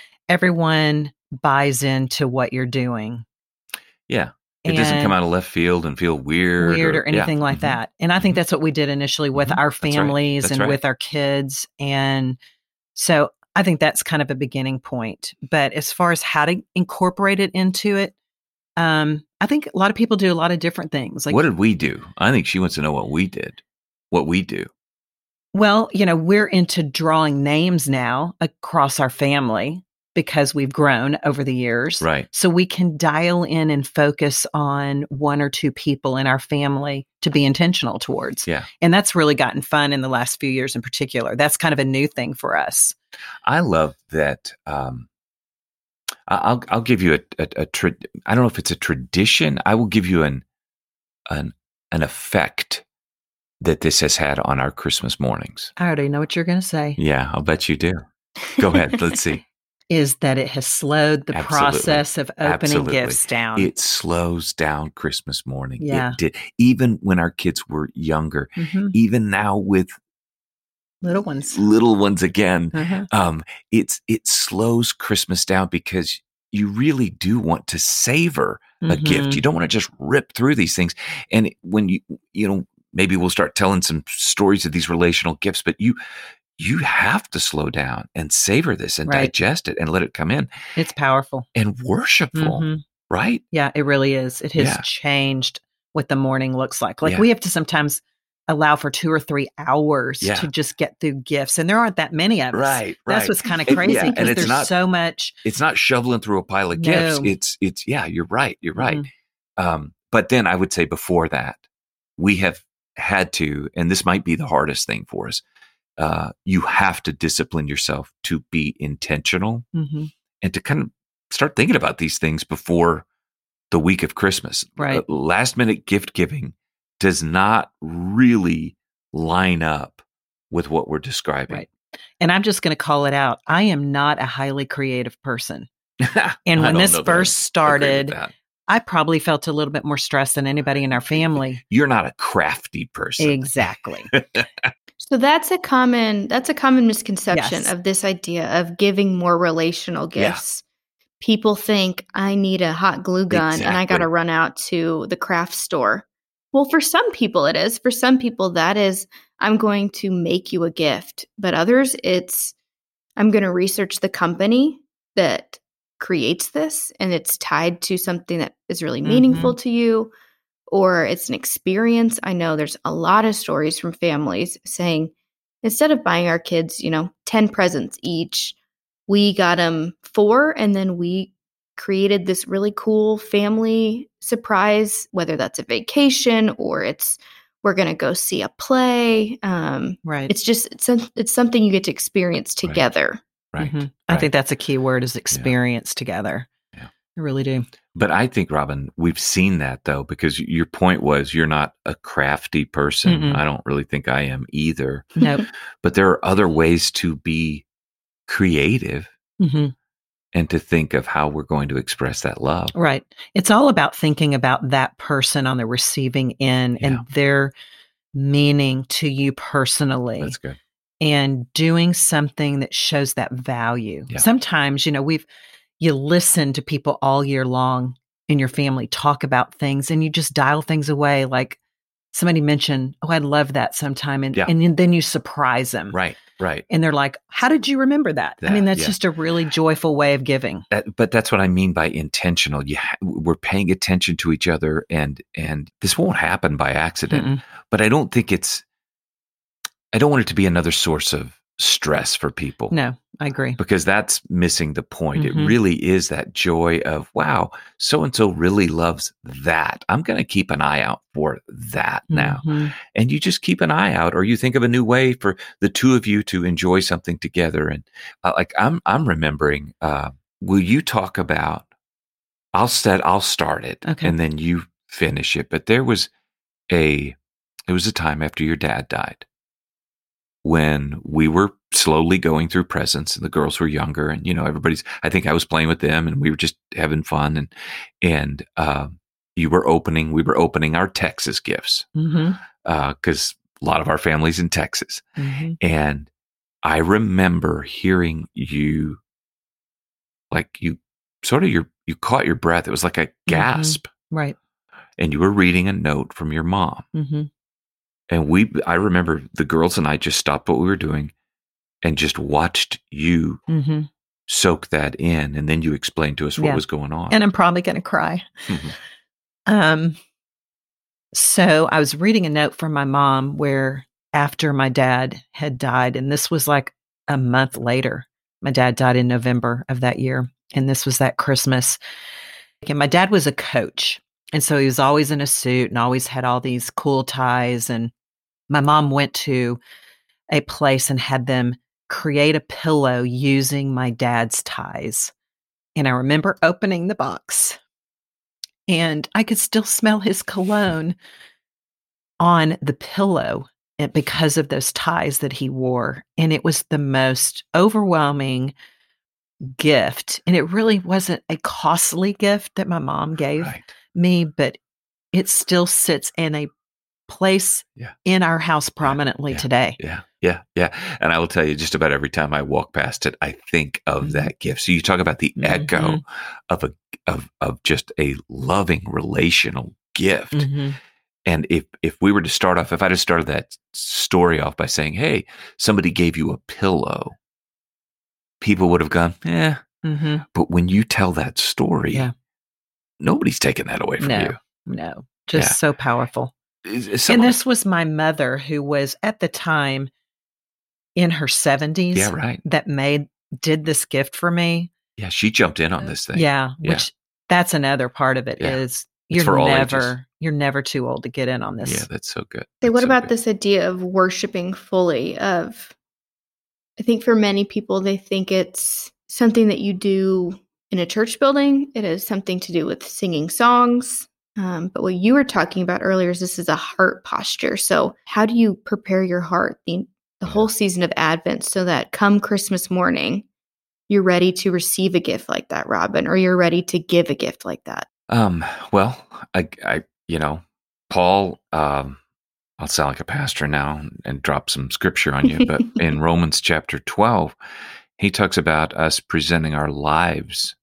[SPEAKER 3] everyone buys into what you're doing.
[SPEAKER 2] Yeah. It doesn't come
[SPEAKER 3] And-
[SPEAKER 2] out of left field and feel weird,
[SPEAKER 3] weird or
[SPEAKER 2] yeah.
[SPEAKER 3] anything like
[SPEAKER 2] Mhm.
[SPEAKER 3] that. And I think
[SPEAKER 2] Mhm.
[SPEAKER 3] that's what we did initially with
[SPEAKER 2] Mhm.
[SPEAKER 3] our
[SPEAKER 2] That's right.
[SPEAKER 3] families
[SPEAKER 2] That's
[SPEAKER 3] and
[SPEAKER 2] right.
[SPEAKER 3] with our kids. And so I think that's kind of a beginning point. But as far as how to incorporate it into it, um, I think a lot of people do a lot of different things. Like,
[SPEAKER 2] What did we do? I think she wants to know what we did, what we do.
[SPEAKER 3] well, you know, we're into drawing names now across our family because we've grown over the years.
[SPEAKER 2] Right.
[SPEAKER 3] So we can dial in and focus on one or two people in our family to be intentional towards.
[SPEAKER 2] Yeah.
[SPEAKER 3] And that's really gotten fun in the last few years in particular. That's kind of a new thing for us.
[SPEAKER 2] I love that. Um, I- I'll I'll give you a, a, a tra- I don't know if it's a tradition. I will give you an an an effect that this has had on our Christmas mornings.
[SPEAKER 3] I already know what you're going to say,
[SPEAKER 2] Yeah, I'll bet you do. Go ahead. Let's see.
[SPEAKER 3] is that it has slowed the
[SPEAKER 2] Absolutely.
[SPEAKER 3] process of opening
[SPEAKER 2] Absolutely.
[SPEAKER 3] gifts down.
[SPEAKER 2] It slows down Christmas morning.
[SPEAKER 3] Yeah.
[SPEAKER 2] It did. Even when our kids were younger,
[SPEAKER 3] Mhm.
[SPEAKER 2] even now with
[SPEAKER 3] Little ones.
[SPEAKER 2] little ones again,
[SPEAKER 3] Uh-huh.
[SPEAKER 2] um, it's it slows Christmas down because you really do want to savor a gift.
[SPEAKER 3] Mhm.
[SPEAKER 2] You don't want to just rip through these things. And when you you know maybe we'll start telling some stories of these relational gifts, but you you have to slow down and savor this and
[SPEAKER 3] Right.
[SPEAKER 2] digest it and let it come in
[SPEAKER 3] It's powerful.
[SPEAKER 2] and worshipful,
[SPEAKER 3] Mhm.
[SPEAKER 2] right?
[SPEAKER 3] Yeah, it really is. It has
[SPEAKER 2] Yeah.
[SPEAKER 3] changed what the morning looks like. Like
[SPEAKER 2] Yeah.
[SPEAKER 3] we have to sometimes allow for two or three hours
[SPEAKER 2] Yeah.
[SPEAKER 3] to just get through gifts. And there aren't that many of us.
[SPEAKER 2] Right,
[SPEAKER 3] That's
[SPEAKER 2] right.
[SPEAKER 3] what's kind of
[SPEAKER 2] And-
[SPEAKER 3] crazy
[SPEAKER 2] yeah, and
[SPEAKER 3] because
[SPEAKER 2] it's
[SPEAKER 3] there's
[SPEAKER 2] not-
[SPEAKER 3] so much.
[SPEAKER 2] It's not shoveling through a pile of gifts.
[SPEAKER 3] No.
[SPEAKER 2] It's it's yeah, you're right. You're right.
[SPEAKER 3] Mhm.
[SPEAKER 2] Um, but then I would say before that, we have had to, and this might be the hardest thing for us. Uh, you have to discipline yourself to be intentional
[SPEAKER 3] Mhm.
[SPEAKER 2] and to kind of start thinking about these things before the week of Christmas.
[SPEAKER 3] Right.
[SPEAKER 2] Uh, last minute gift giving does not really line up with what we're describing.
[SPEAKER 3] Right. And I'm just going to call it out. I am not a highly creative person. And
[SPEAKER 2] I
[SPEAKER 3] when
[SPEAKER 2] don't
[SPEAKER 3] this
[SPEAKER 2] know that I
[SPEAKER 3] first
[SPEAKER 2] agree with
[SPEAKER 3] started,
[SPEAKER 2] that.
[SPEAKER 3] I probably felt a little bit more stressed than anybody in our family.
[SPEAKER 2] You're not a crafty person.
[SPEAKER 3] Exactly.
[SPEAKER 1] So that's a common that's a common misconception
[SPEAKER 3] Yes.
[SPEAKER 1] of this idea of giving more relational
[SPEAKER 2] Yeah.
[SPEAKER 1] gifts. People think I need a hot glue gun and I got to
[SPEAKER 2] Exactly.
[SPEAKER 1] run out to the craft store. Well, for some people it is. For some people that is I'm going to make you a gift. But others it's I'm going to research the company that creates this and it's tied to something that is really meaningful to you, or it's an experience. I know there's a lot of stories from families saying, instead of buying our kids, you know, ten presents each, we got them four and then we created this really cool family surprise, whether that's a vacation or it's we're going to go see a play. Um,
[SPEAKER 3] Right.
[SPEAKER 1] It's just, it's, a, it's something you get to experience together.
[SPEAKER 2] Right.
[SPEAKER 3] Mhm.
[SPEAKER 2] right.
[SPEAKER 3] I think that's a key word is experience together.
[SPEAKER 2] Yeah.
[SPEAKER 3] I really do.
[SPEAKER 2] But I think, Robin, we've seen that though, because your point was you're not a crafty person.
[SPEAKER 3] Mm-mm.
[SPEAKER 2] I don't really think I am either.
[SPEAKER 3] No.
[SPEAKER 2] But there are other ways to be creative
[SPEAKER 3] hmm
[SPEAKER 2] and to think of how we're going to express that love.
[SPEAKER 3] Right. It's all about thinking about that person on the receiving end
[SPEAKER 2] Yeah.
[SPEAKER 3] and their meaning to you personally.
[SPEAKER 2] That's good.
[SPEAKER 3] And doing something that shows that value.
[SPEAKER 2] Yeah.
[SPEAKER 3] Sometimes, you know, we've, you listen to people all year long in your family talk about things and you just dial things away. Like somebody mentioned, oh, I'd love that sometime. And,
[SPEAKER 2] Yeah.
[SPEAKER 3] and then you surprise them.
[SPEAKER 2] Right, right.
[SPEAKER 3] And they're like, how did you remember that? I mean,
[SPEAKER 2] That-
[SPEAKER 3] that's
[SPEAKER 2] yeah.
[SPEAKER 3] just a really joyful way of giving.
[SPEAKER 2] That, but that's what I mean by intentional. You ha- we're paying attention to each other, and and this won't happen by accident.
[SPEAKER 3] Mm-mm.
[SPEAKER 2] But I don't think it's. I don't want it to be another source of stress for people.
[SPEAKER 3] No, I agree.
[SPEAKER 2] Because that's missing the point.
[SPEAKER 3] Mhm.
[SPEAKER 2] It really is that joy of, wow, so and so really loves that. I'm going to keep an eye out for that now.
[SPEAKER 3] Mhm.
[SPEAKER 2] And you just keep an eye out, or you think of a new way for the two of you to enjoy something together. And uh, like I'm, I'm remembering. Uh, will you talk about? I'll set. I'll start it,
[SPEAKER 3] Okay.
[SPEAKER 2] and then you finish it. But there was a. It was a time after your dad died, when we were slowly going through presents and the girls were younger, and, you know, everybody's, I think I was playing with them and we were just having fun. And, and, um, you were opening, we were opening our Texas gifts,
[SPEAKER 3] Mhm.
[SPEAKER 2] uh, cause a lot of our family's in Texas.
[SPEAKER 3] Mhm.
[SPEAKER 2] And I remember hearing you, like you sort of your, you caught your breath. It was like a gasp.
[SPEAKER 3] Right.
[SPEAKER 2] And you were reading a note from your mom.
[SPEAKER 3] Mhm.
[SPEAKER 2] And we, I remember the girls and I just stopped what we were doing and just watched you
[SPEAKER 3] Mhm.
[SPEAKER 2] soak that in. And then you explained to us what
[SPEAKER 3] Yeah.
[SPEAKER 2] was going on.
[SPEAKER 3] And I'm probably going to cry.
[SPEAKER 2] Mhm.
[SPEAKER 3] Um, so I was reading a note from my mom where after my dad had died, and this was like a month later, my dad died in November of that year. And this was that Christmas. And my dad was a coach. And so he was always in a suit and always had all these cool ties. And my mom went to a place and had them create a pillow using my dad's ties. And I remember opening the box and I could still smell his cologne on the pillow and because of those ties that he wore. And it was the most overwhelming gift. And it really wasn't a costly gift that my mom gave
[SPEAKER 2] Right.
[SPEAKER 3] me, but it still sits in a place
[SPEAKER 2] Yeah.
[SPEAKER 3] in our house prominently
[SPEAKER 2] yeah,
[SPEAKER 3] today.
[SPEAKER 2] Yeah. Yeah. Yeah. And I will tell you, just about every time I walk past it, I think of
[SPEAKER 3] Mhm.
[SPEAKER 2] that gift. So you talk about the echo
[SPEAKER 3] Mhm.
[SPEAKER 2] of a, of, of just a loving relational gift.
[SPEAKER 3] Mhm.
[SPEAKER 2] And if, if we were to start off, if I just started that story off by saying, hey, somebody gave you a pillow, people would have gone, eh.
[SPEAKER 3] Mhm.
[SPEAKER 2] But when you tell that story,
[SPEAKER 3] Yeah.
[SPEAKER 2] nobody's taking that away from
[SPEAKER 3] No,
[SPEAKER 2] you.
[SPEAKER 3] no, just
[SPEAKER 2] Yeah.
[SPEAKER 3] so powerful.
[SPEAKER 2] Is- is
[SPEAKER 3] And
[SPEAKER 2] some-
[SPEAKER 3] this was my mother, who was at the time in her seventies,
[SPEAKER 2] yeah, right.
[SPEAKER 3] that made did this gift for me.
[SPEAKER 2] Yeah, she jumped in on this thing.
[SPEAKER 3] Yeah,
[SPEAKER 2] Yeah.
[SPEAKER 3] which that's another part of it
[SPEAKER 2] Yeah.
[SPEAKER 3] is
[SPEAKER 2] It's
[SPEAKER 3] you're
[SPEAKER 2] for all
[SPEAKER 3] never
[SPEAKER 2] ages.
[SPEAKER 3] you're never too old to get in on this.
[SPEAKER 2] Yeah, that's so good.
[SPEAKER 1] Say, what
[SPEAKER 2] That's so
[SPEAKER 1] about
[SPEAKER 2] good.
[SPEAKER 1] this idea of worshiping fully? Of, I think for many people, they think it's something that you do in a church building. It has something to do with singing songs. Um, but what you were talking about earlier is this is a heart posture. So how do you prepare your heart the, the
[SPEAKER 2] Yeah.
[SPEAKER 1] whole season of Advent so that come Christmas morning, you're ready to receive a gift like that, Robin, or you're ready to give a gift like that?
[SPEAKER 2] Um, well, I, I, you know, Paul, um, I'll sound like a pastor now and, and drop some scripture on you, but in Romans chapter twelve, he talks about us presenting our lives,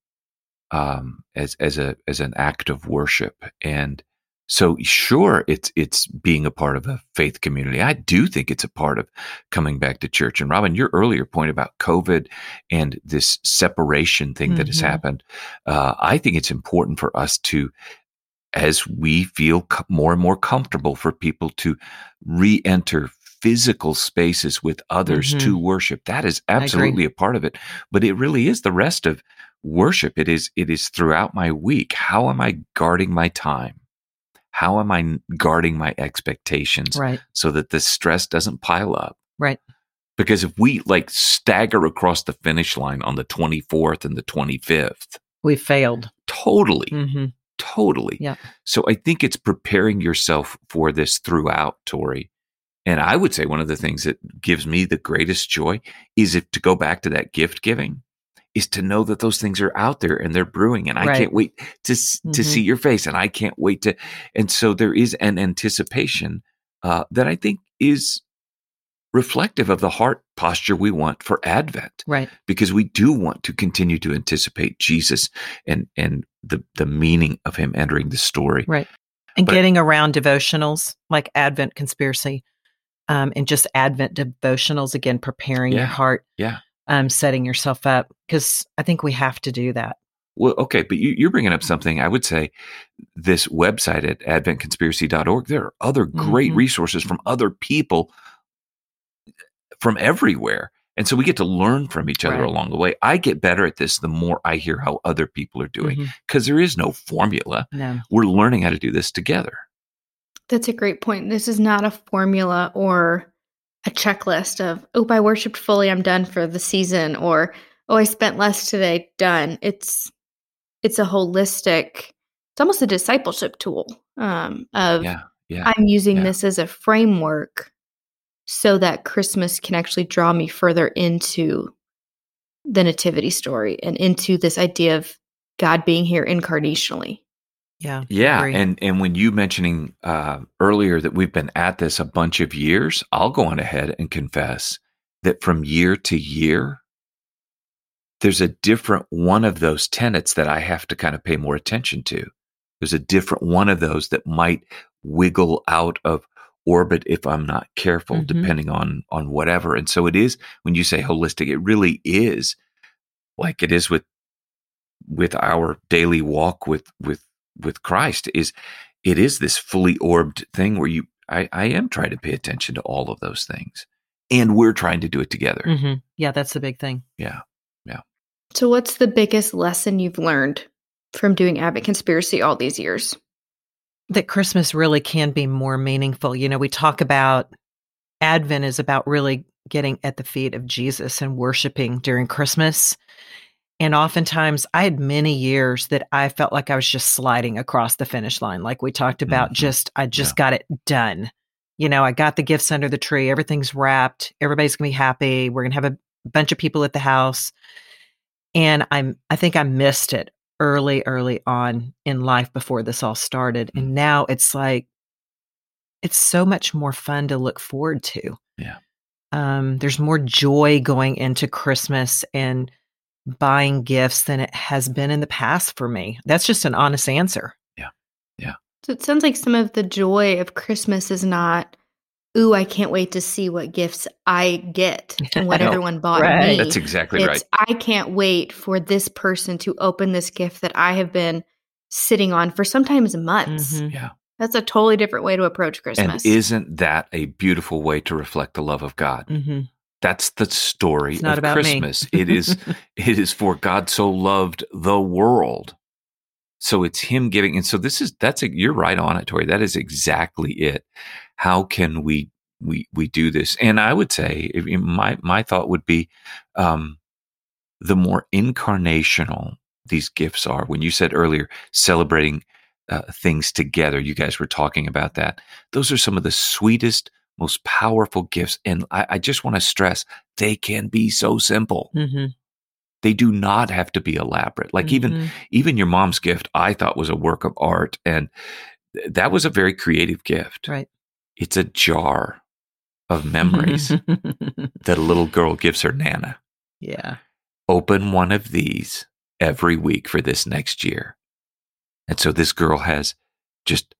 [SPEAKER 2] um, as, as a, as an act of worship. And so sure, it's, it's being a part of a faith community. I do think it's a part of coming back to church. And Robin, your earlier point about COVID and this separation thing that has
[SPEAKER 3] Mhm.
[SPEAKER 2] happened, uh, I think it's important for us to, as we feel co- more and more comfortable, for people to re-enter physical spaces with others
[SPEAKER 3] Mhm.
[SPEAKER 2] to worship. That is
[SPEAKER 3] agree.
[SPEAKER 2] absolutely a part of it. But it really is the rest of worship. It is, it is throughout my week. How am I guarding my time? How am I guarding my expectations
[SPEAKER 3] Right.
[SPEAKER 2] so that the stress doesn't pile up?
[SPEAKER 3] Right.
[SPEAKER 2] Because if we like stagger across the finish line on the twenty-fourth and the twenty-fifth,
[SPEAKER 3] We failed.
[SPEAKER 2] totally,
[SPEAKER 3] Mm-hmm.
[SPEAKER 2] totally.
[SPEAKER 3] Yeah.
[SPEAKER 2] So I think it's preparing yourself for this throughout, Tori. And I would say one of the things that gives me the greatest joy is if to go back to that gift giving, is to know that those things are out there and they're brewing, and I
[SPEAKER 3] Right.
[SPEAKER 2] can't wait to mm-hmm. to see your face, and I can't wait to. And so there is an anticipation uh, that I think is reflective of the heart posture we want for Advent,
[SPEAKER 3] right?
[SPEAKER 2] Because we do want to continue to anticipate Jesus and and the the meaning of him entering the story,
[SPEAKER 3] right? And
[SPEAKER 2] but,
[SPEAKER 3] getting around devotionals like Advent Conspiracy, um, and just Advent devotionals again, preparing
[SPEAKER 2] yeah,
[SPEAKER 3] your heart,
[SPEAKER 2] yeah.
[SPEAKER 3] Um, setting yourself up, because I think we have to do that.
[SPEAKER 2] Well, okay, but you, you're bringing up something. I would say this website at advent conspiracy dot org, there are other great
[SPEAKER 3] Mm-hmm.
[SPEAKER 2] resources from other people from everywhere. And so we get to learn from each other
[SPEAKER 3] Right.
[SPEAKER 2] along the way. I get better at this the more I hear how other people are doing, because mm-hmm. there is no formula.
[SPEAKER 3] No.
[SPEAKER 2] We're learning how to do this together.
[SPEAKER 1] That's a great point. This is not a formula or a checklist of, oh, I worshiped fully, I'm done for the season, or, oh, I spent less today, done. It's it's a holistic, it's almost a discipleship tool um, of
[SPEAKER 2] yeah, yeah,
[SPEAKER 1] I'm using
[SPEAKER 2] yeah.
[SPEAKER 1] this as a framework so that Christmas can actually draw me further into the nativity story and into this idea of God being here incarnationally.
[SPEAKER 3] Yeah.
[SPEAKER 2] Yeah. And and when you mentioning uh, earlier that we've been at this a bunch of years, I'll go on ahead and confess that from year to year, there's a different one of those tenets that I have to kind of pay more attention to. There's a different one of those that might wiggle out of orbit if I'm not careful, mm-hmm. depending on on whatever. And so it is, when you say holistic, it really is like it is with with our daily walk with with with Christ, is it is this fully orbed thing where you I, I am trying to pay attention to all of those things, and we're trying to do it together.
[SPEAKER 3] Mm-hmm. Yeah, that's the big thing.
[SPEAKER 2] Yeah. Yeah.
[SPEAKER 1] So what's the biggest lesson you've learned from doing Advent Conspiracy all these years?
[SPEAKER 3] That Christmas really can be more meaningful. You know, we talk about Advent is about really getting at the feet of Jesus and worshiping during Christmas. And oftentimes I had many years that I felt like I was just sliding across the finish line. Like we talked about, mm-hmm. just, I just yeah. got it done. You know, I got the gifts under the tree. Everything's wrapped. Everybody's going to be happy. We're going to have a bunch of people at the house. And I'm, I think I missed it early, early on in life before this all started. Mm-hmm. And now it's like, it's so much more fun to look forward to.
[SPEAKER 2] Yeah.
[SPEAKER 3] Um, there's more joy going into Christmas and buying gifts than it has been in the past for me. That's just an honest answer.
[SPEAKER 2] Yeah. Yeah.
[SPEAKER 1] So it sounds like some of the joy of Christmas is not, ooh, I can't wait to see what gifts I get and what
[SPEAKER 2] no,
[SPEAKER 1] everyone bought
[SPEAKER 3] right.
[SPEAKER 1] me.
[SPEAKER 2] That's exactly
[SPEAKER 1] it's,
[SPEAKER 2] right.
[SPEAKER 1] I can't wait for this person to open this gift that I have been sitting on for sometimes months.
[SPEAKER 3] Mm-hmm.
[SPEAKER 2] Yeah.
[SPEAKER 1] That's a totally different way to approach Christmas.
[SPEAKER 2] And isn't that a beautiful way to reflect the love of God?
[SPEAKER 3] Mm-hmm.
[SPEAKER 2] That's the story
[SPEAKER 3] it's not
[SPEAKER 2] of
[SPEAKER 3] about
[SPEAKER 2] Christmas. it is it is for God so loved the world. So it's him giving. And so this is that's a, you're right on it, Tori. That is exactly it. How can we we we do this? And I would say if, my my thought would be um, the more incarnational these gifts are. When you said earlier celebrating uh, things together, you guys were talking about that. Those are some of the sweetest, most powerful gifts. And I, I just want to stress, they can be so simple.
[SPEAKER 3] Mm-hmm.
[SPEAKER 2] They do not have to be elaborate. Like
[SPEAKER 3] mm-hmm.
[SPEAKER 2] even, even your mom's gift, I thought was a work of art. And th- that was a very creative gift.
[SPEAKER 3] Right.
[SPEAKER 2] It's a jar of memories that a little girl gives her Nana.
[SPEAKER 3] Yeah.
[SPEAKER 2] Open one of these every week for this next year. And so this girl has just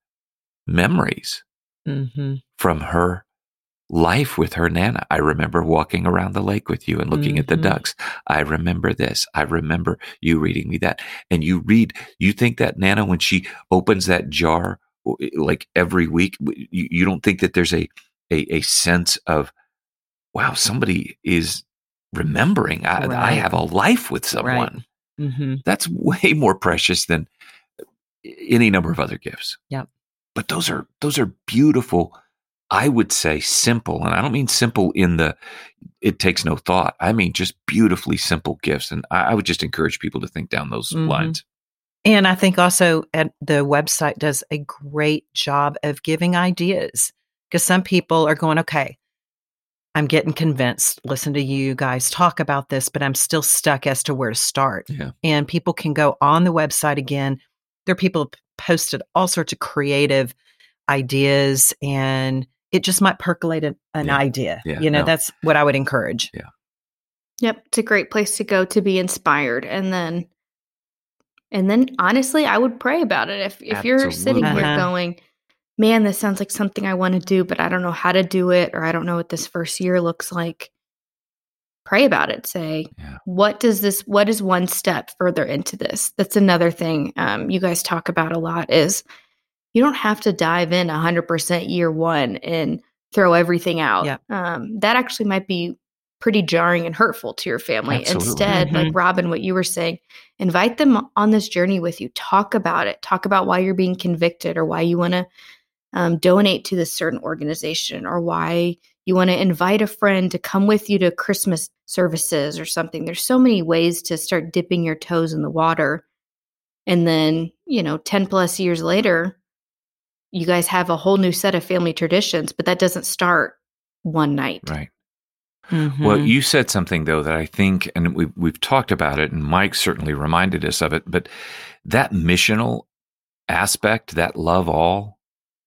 [SPEAKER 2] memories
[SPEAKER 3] mm-hmm.
[SPEAKER 2] from her life with her Nana. I remember walking around the lake with you and looking
[SPEAKER 3] mm-hmm.
[SPEAKER 2] at the ducks. I remember this. I remember you reading me that. And you read, you think that Nana, when she opens that jar, like every week, you, you don't think that there's a, a, a sense of, wow, somebody is remembering. I,
[SPEAKER 3] right.
[SPEAKER 2] I have a life with someone.
[SPEAKER 3] Right. Mm-hmm.
[SPEAKER 2] That's way more precious than any number of other gifts.
[SPEAKER 3] Yeah.
[SPEAKER 2] but those are those are beautiful. I would say simple, and I don't mean simple in the it takes no thought. I mean just beautifully simple gifts, and I, I would just encourage people to think down those
[SPEAKER 3] Mhm.
[SPEAKER 2] lines.
[SPEAKER 3] And I think also at the website does a great job of giving ideas, because some people are going, okay, I'm getting convinced, listen to you guys talk about this, but I'm still stuck as to where to start.
[SPEAKER 2] Yeah.
[SPEAKER 3] And people can go on the website again. There are people who posted all sorts of creative ideas, and it just might percolate an, an
[SPEAKER 2] Yeah.
[SPEAKER 3] idea.
[SPEAKER 2] Yeah,
[SPEAKER 3] You know,
[SPEAKER 2] no.
[SPEAKER 3] that's what I would encourage.
[SPEAKER 1] Yep, it's a great place to go to be inspired, and then, and then honestly, I would pray about it. If if you're sitting
[SPEAKER 2] Absolutely.
[SPEAKER 1] here
[SPEAKER 3] Uh-huh.
[SPEAKER 1] going, "Man, this sounds like something I want to do, but I don't know how to do it, or I don't know what this first year looks like," pray about it. Say,
[SPEAKER 2] Yeah.
[SPEAKER 1] "What does this? What is one step further into this?" That's another thing um, you guys talk about a lot. Is you don't have to dive in one hundred percent year one and throw everything out.
[SPEAKER 3] Yep.
[SPEAKER 1] Um, that actually might be pretty jarring and hurtful to your family.
[SPEAKER 2] Absolutely.
[SPEAKER 1] Instead, like
[SPEAKER 3] Mhm.
[SPEAKER 1] Robin, what you were saying, invite them on this journey with you. Talk about it. Talk about why you're being convicted, or why you want to um, donate to this certain organization, or why you want to invite a friend to come with you to Christmas services or something. There's so many ways to start dipping your toes in the water. And then, you know, ten plus years later, you guys have a whole new set of family traditions, but that doesn't start one night.
[SPEAKER 2] Right.
[SPEAKER 3] Mhm.
[SPEAKER 2] Well, you said something though that I think, and we've we've talked about it, and Mike certainly reminded us of it. But that missional aspect, that love all,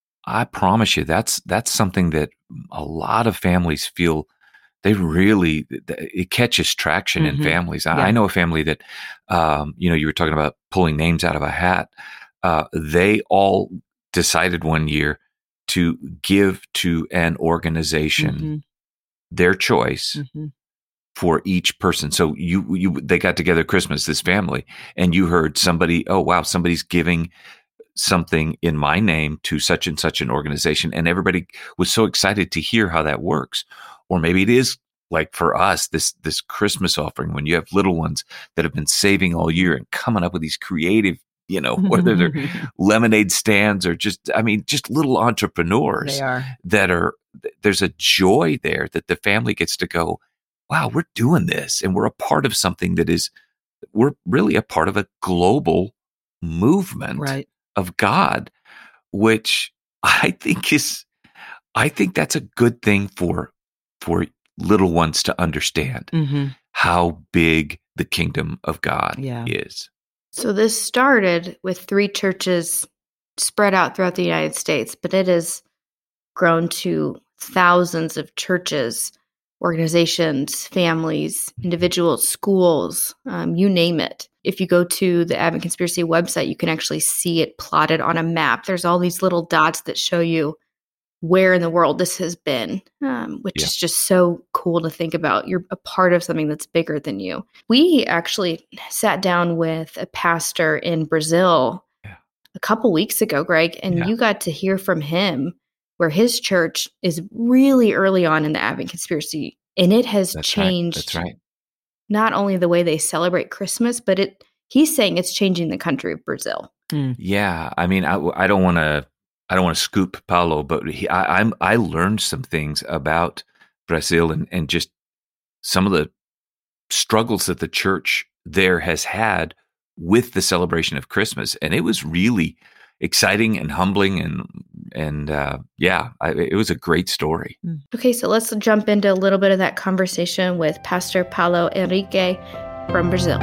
[SPEAKER 2] I promise you, that's that's something that a lot of families feel. They really it catches traction in
[SPEAKER 3] Mhm.
[SPEAKER 2] families. I,
[SPEAKER 3] Yeah.
[SPEAKER 2] I know a family that, um, you know, you were talking about pulling names out of a hat. Uh, they all decided one year to give to an organization
[SPEAKER 3] Mhm.
[SPEAKER 2] their choice
[SPEAKER 3] Mhm.
[SPEAKER 2] for each person. So you you they got together Christmas, this family, and you heard somebody, oh wow, somebody's giving something in my name to such and such an organization, and everybody was so excited to hear how that works. Or maybe it is like for us, this this Christmas offering, when you have little ones that have been saving all year and coming up with these creative, you know, whether they're lemonade stands or just, I mean, just little entrepreneurs
[SPEAKER 3] They are.
[SPEAKER 2] that are, there's a joy there that the family gets to go, wow, we're doing this, and we're a part of something that is, we're really a part of a global movement
[SPEAKER 3] Right.
[SPEAKER 2] of God, which I think is, I think that's a good thing for, for little ones to understand
[SPEAKER 3] Mhm.
[SPEAKER 2] how big the kingdom of God
[SPEAKER 3] Yeah.
[SPEAKER 2] is.
[SPEAKER 1] So this started with three churches spread out throughout the United States, but it has grown to thousands of churches, organizations, families, individuals, schools, um, you name it. If you go to the Advent Conspiracy website, you can actually see it plotted on a map. There's all these little dots that show you where in the world this has been, um, which
[SPEAKER 2] Yeah.
[SPEAKER 1] is just so cool to think about. You're a part of something that's bigger than you. We actually sat down with a pastor in Brazil
[SPEAKER 2] Yeah.
[SPEAKER 1] a couple weeks ago, Greg, and
[SPEAKER 2] Yeah.
[SPEAKER 1] you got to hear from him where his church is really early on in the Advent Conspiracy, and it has
[SPEAKER 2] That's right.
[SPEAKER 1] changed
[SPEAKER 2] That's right.
[SPEAKER 1] not only the way they celebrate Christmas, but it he's saying it's changing the country of Brazil.
[SPEAKER 3] Mm.
[SPEAKER 2] Yeah, I mean, I, I don't want to, I don't want to scoop Paulo, but he, I, I'm, I learned some things about Brazil and, and just some of the struggles that the church there has had with the celebration of Christmas, and it was really exciting and humbling, and and uh, yeah, I, it was a great story.
[SPEAKER 1] Okay, so let's jump into a little bit of that conversation with Pastor Paulo Henrique from Brazil.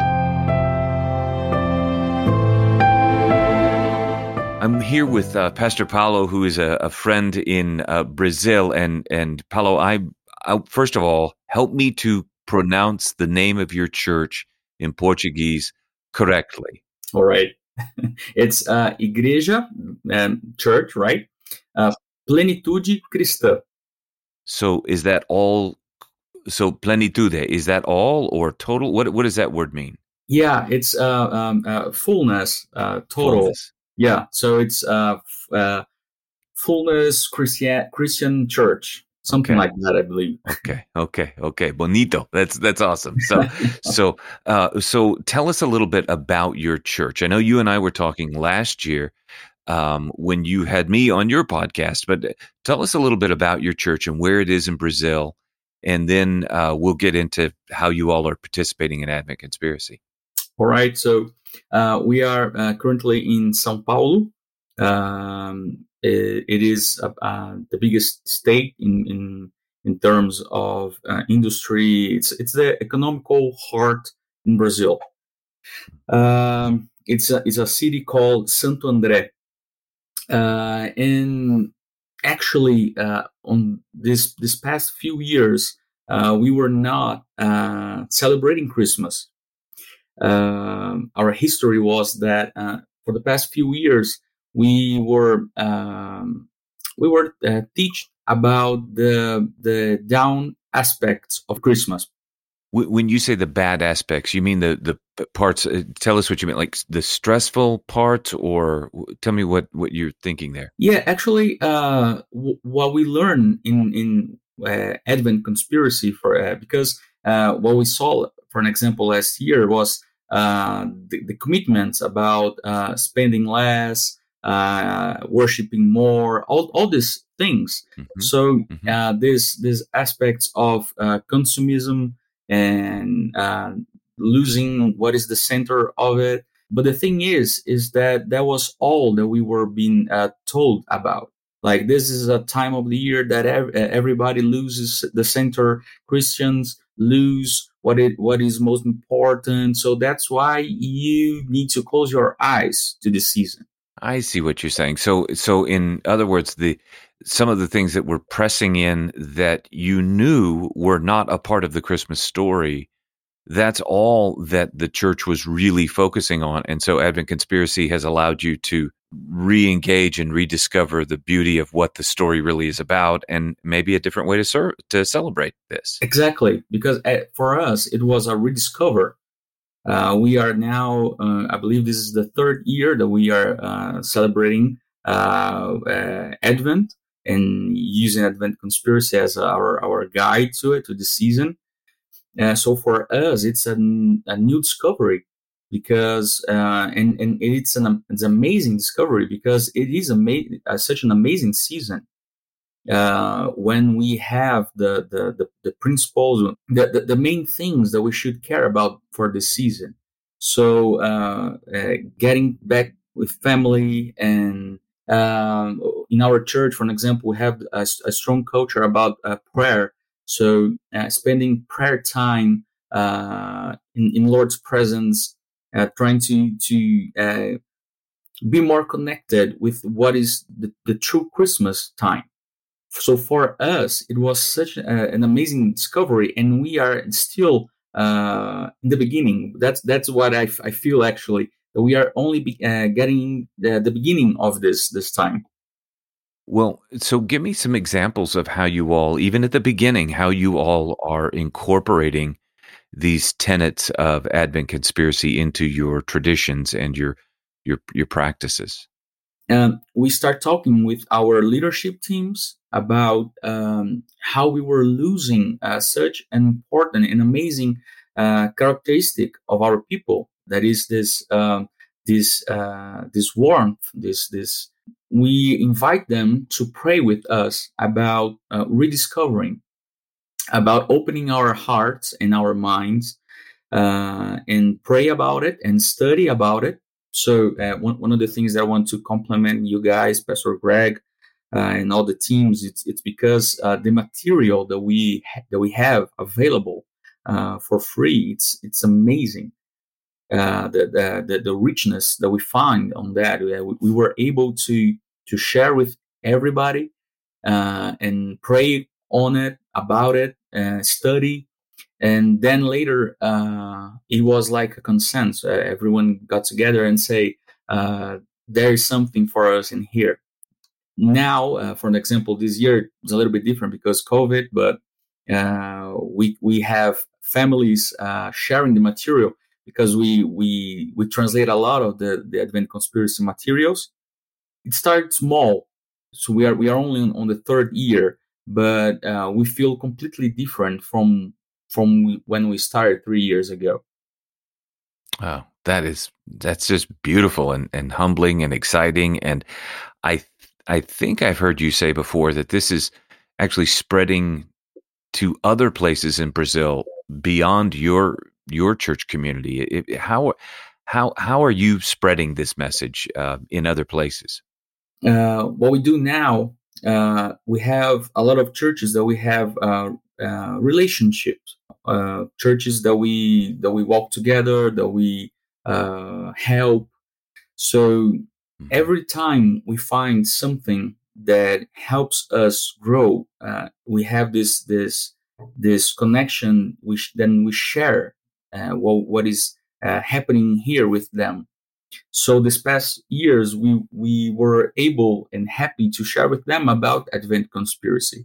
[SPEAKER 2] I'm here with uh, Pastor Paulo, who is a, a friend in uh, Brazil, and and Paulo, I, I first of all, help me to pronounce the name of your church in Portuguese correctly.
[SPEAKER 5] All right. It's uh, Igreja, um, church, right? Uh, Plenitude Cristã.
[SPEAKER 2] So is that all? So plenitude, is that all or total? What what does that word mean?
[SPEAKER 5] Yeah, it's uh, um, uh, fullness, uh, total.
[SPEAKER 2] Fullness.
[SPEAKER 5] Yeah, so it's uh, f- uh, fullness Christian Christian church, something
[SPEAKER 2] Okay.
[SPEAKER 5] like that, I believe.
[SPEAKER 2] Okay, okay, okay. Bonito. That's that's awesome. So so uh, so tell us a little bit about your church. I know you and I were talking last year um, when you had me on your podcast. But tell us a little bit about your church and where it is in Brazil, and then uh, we'll get into how you all are participating in Advent Conspiracy.
[SPEAKER 5] All right. So uh, we are uh, currently in São Paulo. Um, it, it is uh, uh, the biggest state in in, in terms of uh, industry. It's it's the economical heart in Brazil. Um, it's a it's a city called Santo André, uh, and actually uh, on this this past few years uh, we were not uh, celebrating Christmas. Um, our history was that uh, for the past few years we were um, we were uh, teach about the the down aspects of Christmas.
[SPEAKER 2] When you say the bad aspects, you mean the the parts. Uh, tell us what you mean, like the stressful parts, or tell me what, what you're thinking there.
[SPEAKER 5] Yeah, actually, uh, w- what we learned in in uh, Advent Conspiracy for uh, because uh, what we saw, for an example, last year was uh, the, the commitments about uh, spending less, uh, worshiping more, all all these things. Mm-hmm. So mm-hmm. Uh, this these aspects of uh, consumism and uh, losing what is the center of it. But the thing is, is that that was all that we were being uh, told about. Like, this is a time of the year that ev- everybody loses the center. Christians lose what it what is most important. So that's why you need to close your eyes to this season.
[SPEAKER 2] I see what you're saying. So, so in other words, the some of the things that were pressing in that you knew were not a part of the Christmas story, that's all that the church was really focusing on. And so Advent Conspiracy has allowed you to re-engage and rediscover the beauty of what the story really is about, and maybe a different way to serve, to celebrate this.
[SPEAKER 5] Exactly, because uh, for us, it was a rediscover. Uh, we are now, uh, I believe this is the third year that we are uh, celebrating uh, uh, Advent and using Advent Conspiracy as our, our guide to it, to the season. Uh, so for us, it's a, a new discovery because, uh, and, and it's an, it's an amazing discovery because it is ama- uh, such an amazing season. Uh, when we have the, the, the, the principles, the, the, the main things that we should care about for this season. So, uh, uh, getting back with family and, um, in our church, for an example, we have a, a strong culture about uh, prayer. So, uh, spending prayer time, uh, in, in Lord's presence, uh, trying to, to, uh, be more connected with what is the, the true Christmas time. So for us, it was such a, an amazing discovery, and we are still uh, in the beginning. That's that's what I, I feel actually, that we are only be, uh, getting the, the beginning of this this time.
[SPEAKER 2] Well, so give me some examples of how you all, even at the beginning, how you all are incorporating these tenets of Advent Conspiracy into your traditions and your your your practices.
[SPEAKER 5] Um, we start talking with our leadership teams about um, how we were losing uh, such an important and amazing uh, characteristic of our people. That is this um, this uh, this warmth. This this we invite them to pray with us about uh, rediscovering, about opening our hearts and our minds, uh, and pray about it and study about it. So uh, one, one of the things that I want to compliment you guys, Pastor Greg, uh, and all the teams, it's it's because uh, the material that we ha- that we have available uh, for free, it's it's amazing. Uh, the, the the the richness that we find on that, we, we were able to to share with everybody uh, and pray on it, about it, uh, study. And then later, uh, it was like a consensus. Uh, everyone got together and say, uh, there is something for us in here. Now, uh, for an example, this year it's a little bit different because COVID, but uh, we we have families uh, sharing the material because we we we translate a lot of the, the Advent Conspiracy materials. It started small, so we are we are only on, on the third year, but uh, we feel completely different from from when we started three years ago.
[SPEAKER 2] Oh, that is that's just beautiful and, and humbling and exciting. And I I think I've heard you say before that this is actually spreading to other places in Brazil beyond your your church community. It, how how how are you spreading this message uh, in other places?
[SPEAKER 5] Uh, what we do now, uh, we have a lot of churches that we have uh, uh, relationships, uh, churches that we that we walk together, that we uh, help. So every time we find something that helps us grow, uh, we have this this this connection. Which then we share uh, what what is uh, happening here with them. So this past years, we we were able and happy to share with them about Advent Conspiracy.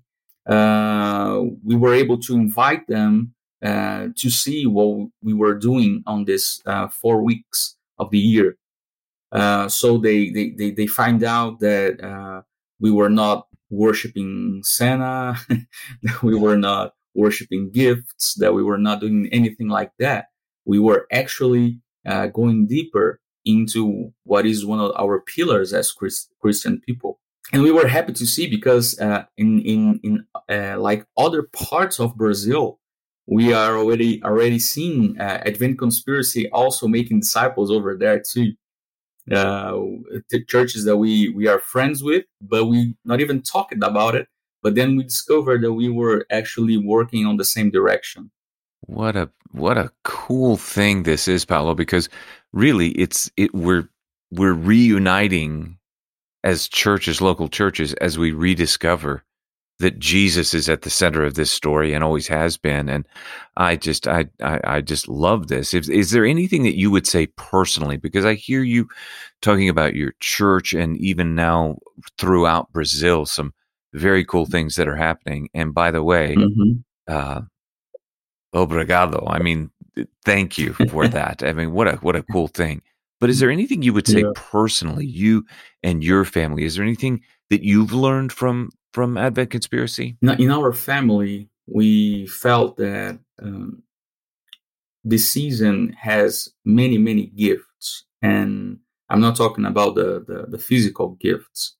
[SPEAKER 5] Uh, we were able to invite them uh, to see what we were doing on this uh, four weeks of the year. Uh, so they, they, they, they find out that uh, we were not worshiping Santa, that we were not worshiping gifts, that we were not doing anything like that. We were actually uh, going deeper into what is one of our pillars as Christ, Christian people. And we were happy to see because uh, in, in, in uh, like other parts of Brazil, we are already already seeing uh, Advent Conspiracy also making disciples over there too. Uh, the churches that we, we are friends with, but we not even talking about it. But then we discovered that we were actually working on the same direction.
[SPEAKER 2] What a what a cool thing this is, Paulo, because really it's it we're we're reuniting as churches, local churches, as we rediscover that Jesus is at the center of this story and always has been. And I just, I, I, I just love this. Is, is there anything that you would say personally? Because I hear you talking about your church and even now throughout Brazil, some very cool things that are happening. And by the way, mm-hmm. uh, obrigado. I mean, thank you for that. I mean, what a, what a cool thing. But is there anything you would say yeah. personally, you and your family, is there anything that you've learned from from Advent Conspiracy?
[SPEAKER 5] In our family, we felt that um, this season has many, many gifts. And I'm not talking about the, the, the physical gifts.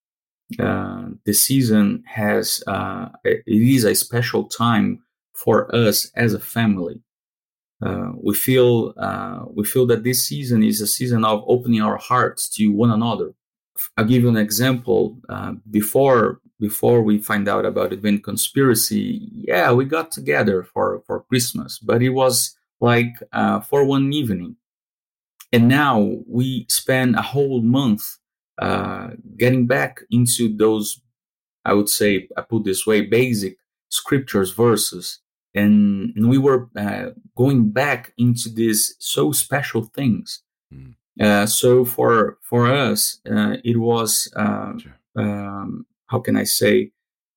[SPEAKER 5] Uh, the season has, uh, it is a special time for us as a family. Uh, we feel uh, we feel that this season is a season of opening our hearts to one another. I'll give you an example. Uh, before before we find out about Advent Conspiracy, yeah, we got together for, for Christmas, but it was like uh, for one evening. And now we spend a whole month uh, getting back into those, I would say, I put this way, basic scriptures, verses. And, and we were uh, going back into these so special things. Mm. Uh, so for for us, uh, it was, uh, sure. um, how can I say,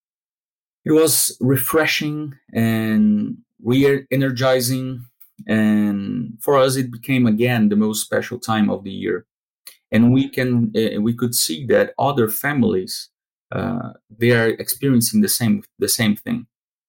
[SPEAKER 5] it was refreshing and re-energizing. And for us, it became, again, the most special time of the year. And we can uh, we could see that other families, uh, they are experiencing the same the same thing.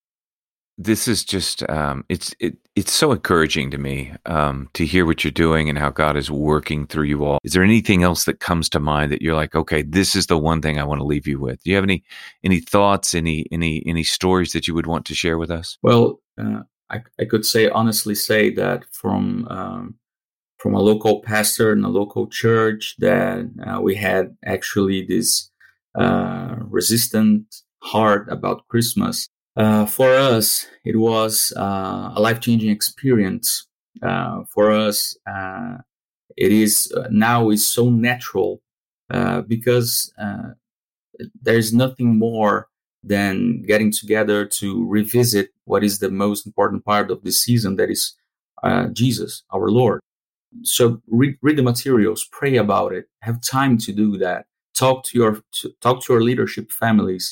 [SPEAKER 2] This is just, um, it's it, it's so encouraging to me um, to hear what you're doing and how God is working through you all. Is there anything else that comes to mind that you're like, okay, this is the one thing I want to leave you with? Do you have any any thoughts, any any any stories that you would want to share with us?
[SPEAKER 5] Well, uh, I, I could say honestly say that from um, from a local pastor in a local church that uh, we had actually this uh, resistant heart about Christmas. Uh, for us, it was uh, a life-changing experience. Uh, for us, uh, it is uh, now is so natural uh, because uh, there's nothing more than getting together to revisit what is the most important part of the season, that is uh, Jesus, our Lord. So read, read the materials, pray about it, have time to do that. Talk to your to, talk to your leadership families.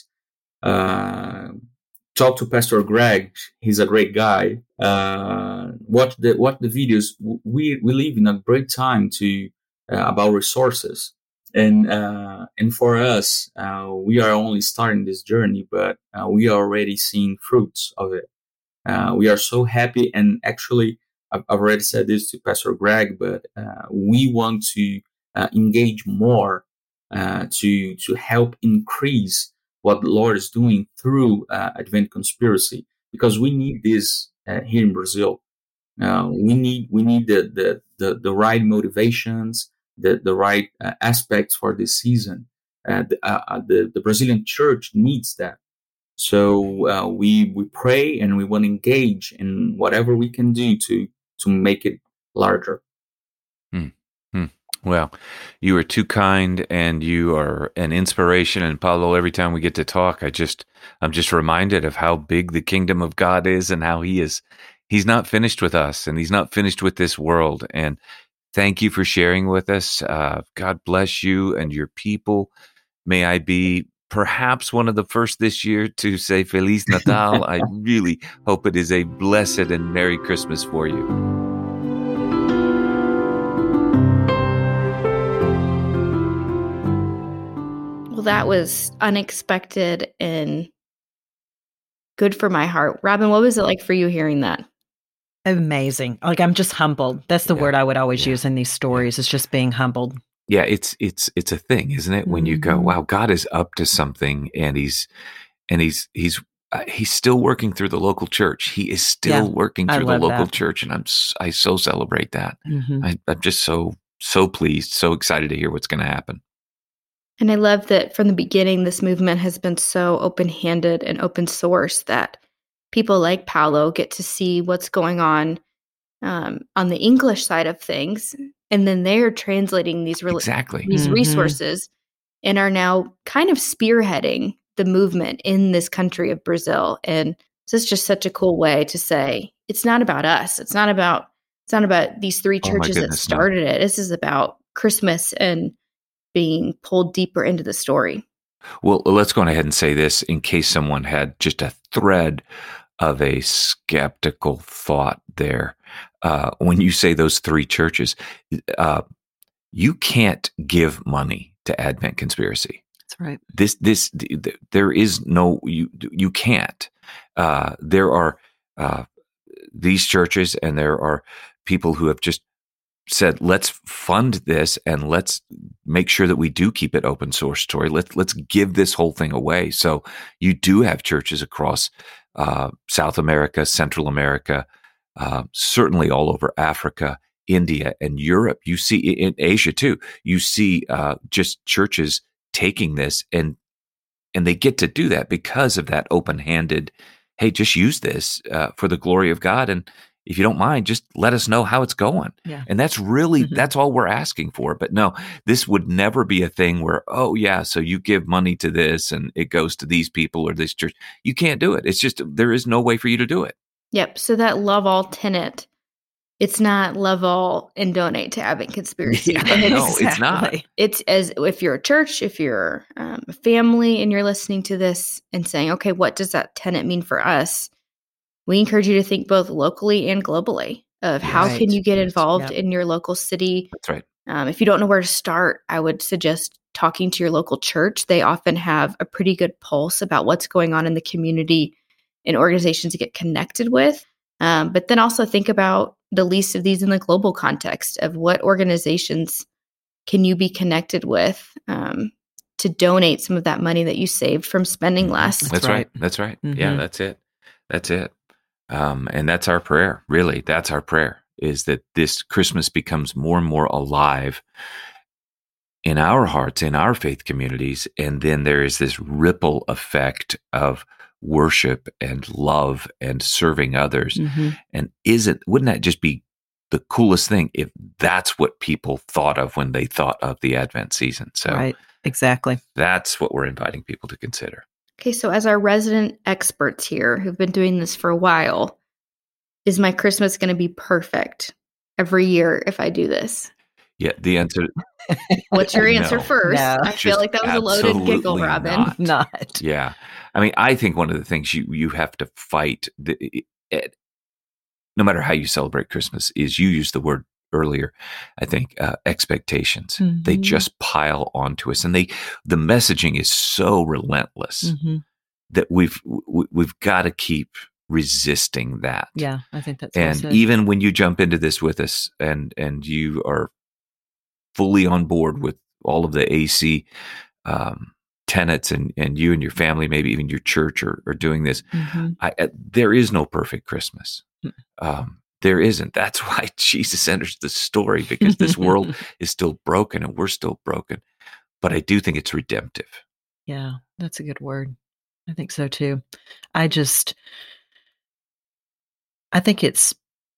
[SPEAKER 5] Uh, Talk to Pastor Greg; he's a great guy. Uh, watch the watch the videos. We we live in a great time to uh, about resources, and uh, and for us, uh, we are only starting this journey, but uh, we are already seeing fruits of it. Uh, we are so happy, and actually, I've already said this to Pastor Greg, but uh, we want to uh, engage more uh, to to help increase what the Lord is doing through uh, Advent Conspiracy, because we need this uh, here in Brazil. Uh, we need we need the the the, the right motivations, the the right uh, aspects for this season. Uh, the, uh, the the Brazilian church needs that. So uh, we we pray and we want to engage in whatever we can do to to make it larger.
[SPEAKER 2] Hmm. Hmm. Well, you are too kind, and you are an inspiration. And Paulo, every time we get to talk, I just I'm just reminded of how big the kingdom of God is, and how He is. He's not finished with us, and He's not finished with this world. And thank you for sharing with us. Uh, God bless you and your people. May I be perhaps one of the first this year to say Feliz Natal. I really hope it is a blessed and Merry Christmas for you.
[SPEAKER 1] Well, that was unexpected and good for my heart. Robin, what was it like for you hearing that?
[SPEAKER 3] Amazing. Like, I'm just humbled. That's the
[SPEAKER 2] Yeah.
[SPEAKER 3] word I would always
[SPEAKER 2] Yeah.
[SPEAKER 3] use in these stories. It's just being humbled.
[SPEAKER 2] Yeah, it's it's it's a thing, isn't it? When you go,
[SPEAKER 3] Mhm.
[SPEAKER 2] wow, God is up to something, and he's and he's he's uh, he's still working through the local church. He is still
[SPEAKER 3] Yeah,
[SPEAKER 2] working
[SPEAKER 3] I
[SPEAKER 2] through the
[SPEAKER 3] love
[SPEAKER 2] local
[SPEAKER 3] that.
[SPEAKER 2] church, and I'm s- I so celebrate that.
[SPEAKER 3] Mhm.
[SPEAKER 2] I, I'm just so so pleased, so excited to hear what's going to happen.
[SPEAKER 1] And I love that from the beginning, this movement has been so open-handed and open source that people like Paulo get to see what's going on um, on the English side of things, and then they're translating these re-
[SPEAKER 2] Exactly.
[SPEAKER 1] these
[SPEAKER 3] Mhm.
[SPEAKER 1] resources and are now kind of spearheading the movement in this country of Brazil. And this is just such a cool way to say it's not about us. It's not about it's not about these three
[SPEAKER 2] Oh my
[SPEAKER 1] churches that
[SPEAKER 2] goodness, no.
[SPEAKER 1] started it. This is about Christmas and being pulled deeper into the story.
[SPEAKER 2] Well, let's go on ahead and say this in case someone had just a thread of a skeptical thought there. Uh, when you say those three churches, uh, you can't give money to Advent Conspiracy.
[SPEAKER 3] That's right.
[SPEAKER 2] This, this, th- th- there is no, you, you can't. Uh, there are uh, these churches, and there are people who have just said, let's fund this and let's make sure that we do keep it open source story. Let's let's give this whole thing away. So you do have churches across uh, South America, Central America, uh, certainly all over Africa, India, and Europe. You see in Asia too. You see uh, just churches taking this, and and they get to do that because of that open-handed. Hey, just use this uh, for the glory of God, and if you don't mind, just let us know how it's going.
[SPEAKER 3] Yeah.
[SPEAKER 2] And that's really,
[SPEAKER 3] Mhm.
[SPEAKER 2] that's all we're asking for. But no, this would never be a thing where, oh yeah, so you give money to this and it goes to these people or this church. You can't do it. It's just, there is no way for you to do it.
[SPEAKER 1] Yep. So that love all tenet, it's not love all and donate to Advent Conspiracy.
[SPEAKER 2] Yeah,
[SPEAKER 1] And
[SPEAKER 2] no, it's not.
[SPEAKER 3] Exactly.
[SPEAKER 1] It's as if you're a church, if you're um, a family and you're listening to this and saying, okay, what does that tenet mean for us? We encourage you to think both locally and globally of how
[SPEAKER 3] Right.
[SPEAKER 1] can you get
[SPEAKER 2] Yes.
[SPEAKER 1] involved
[SPEAKER 3] Yep.
[SPEAKER 1] in your local city.
[SPEAKER 2] That's right.
[SPEAKER 1] Um, if you don't know where to start, I would suggest talking to your local church. They often have a pretty good pulse about what's going on in the community and organizations to get connected with. Um, but then also think about the least of these in the global context of what organizations can you be connected with um, to donate some of that money that you saved from spending
[SPEAKER 2] Mhm.
[SPEAKER 1] less.
[SPEAKER 2] That's,
[SPEAKER 3] That's
[SPEAKER 2] right.
[SPEAKER 3] right.
[SPEAKER 2] That's right. Yeah,
[SPEAKER 3] Mhm.
[SPEAKER 2] that's it. That's it. Um, and that's our prayer. Really, that's our prayer, is that this Christmas becomes more and more alive in our hearts, in our faith communities. And then there is this ripple effect of worship and love and serving others.
[SPEAKER 3] Mhm.
[SPEAKER 2] And isn't, wouldn't that just be the coolest thing if that's what people thought of when they thought of the Advent season? So
[SPEAKER 3] Right. Exactly.
[SPEAKER 2] that's what we're inviting people to consider.
[SPEAKER 1] Okay, so as our resident experts here who've been doing this for a while, is my Christmas going to be perfect every year if I do this?
[SPEAKER 2] Yeah, the answer,
[SPEAKER 1] What's your answer
[SPEAKER 2] No.
[SPEAKER 1] first?
[SPEAKER 3] No.
[SPEAKER 1] I feel
[SPEAKER 2] Just
[SPEAKER 1] like that was a loaded giggle,
[SPEAKER 2] absolutely
[SPEAKER 1] Robin.
[SPEAKER 2] not.
[SPEAKER 3] Not.
[SPEAKER 2] yeah. I mean, I think one of the things you, you have to fight, the, it, no matter how you celebrate Christmas, is you use the word earlier, I think, uh, expectations. They
[SPEAKER 3] Mhm.
[SPEAKER 2] just pile onto us, and they, the messaging is so relentless
[SPEAKER 3] Mhm.
[SPEAKER 2] that we've, we, we've got to keep resisting that.
[SPEAKER 3] Yeah, I think that's well
[SPEAKER 2] And
[SPEAKER 3] said.
[SPEAKER 2] even when you jump into this with us and and you are fully on board with all of the A C um, tenets, and and you and your family, maybe even your church, are, are doing this,
[SPEAKER 3] Mhm.
[SPEAKER 2] I, uh, there is no perfect Christmas.
[SPEAKER 3] Mm.
[SPEAKER 2] Um, there isn't. That's why Jesus enters the story, because this world is still broken and we're still broken. But I do think it's redemptive.
[SPEAKER 3] Yeah, that's a good word. I think so too. I just, I think it's,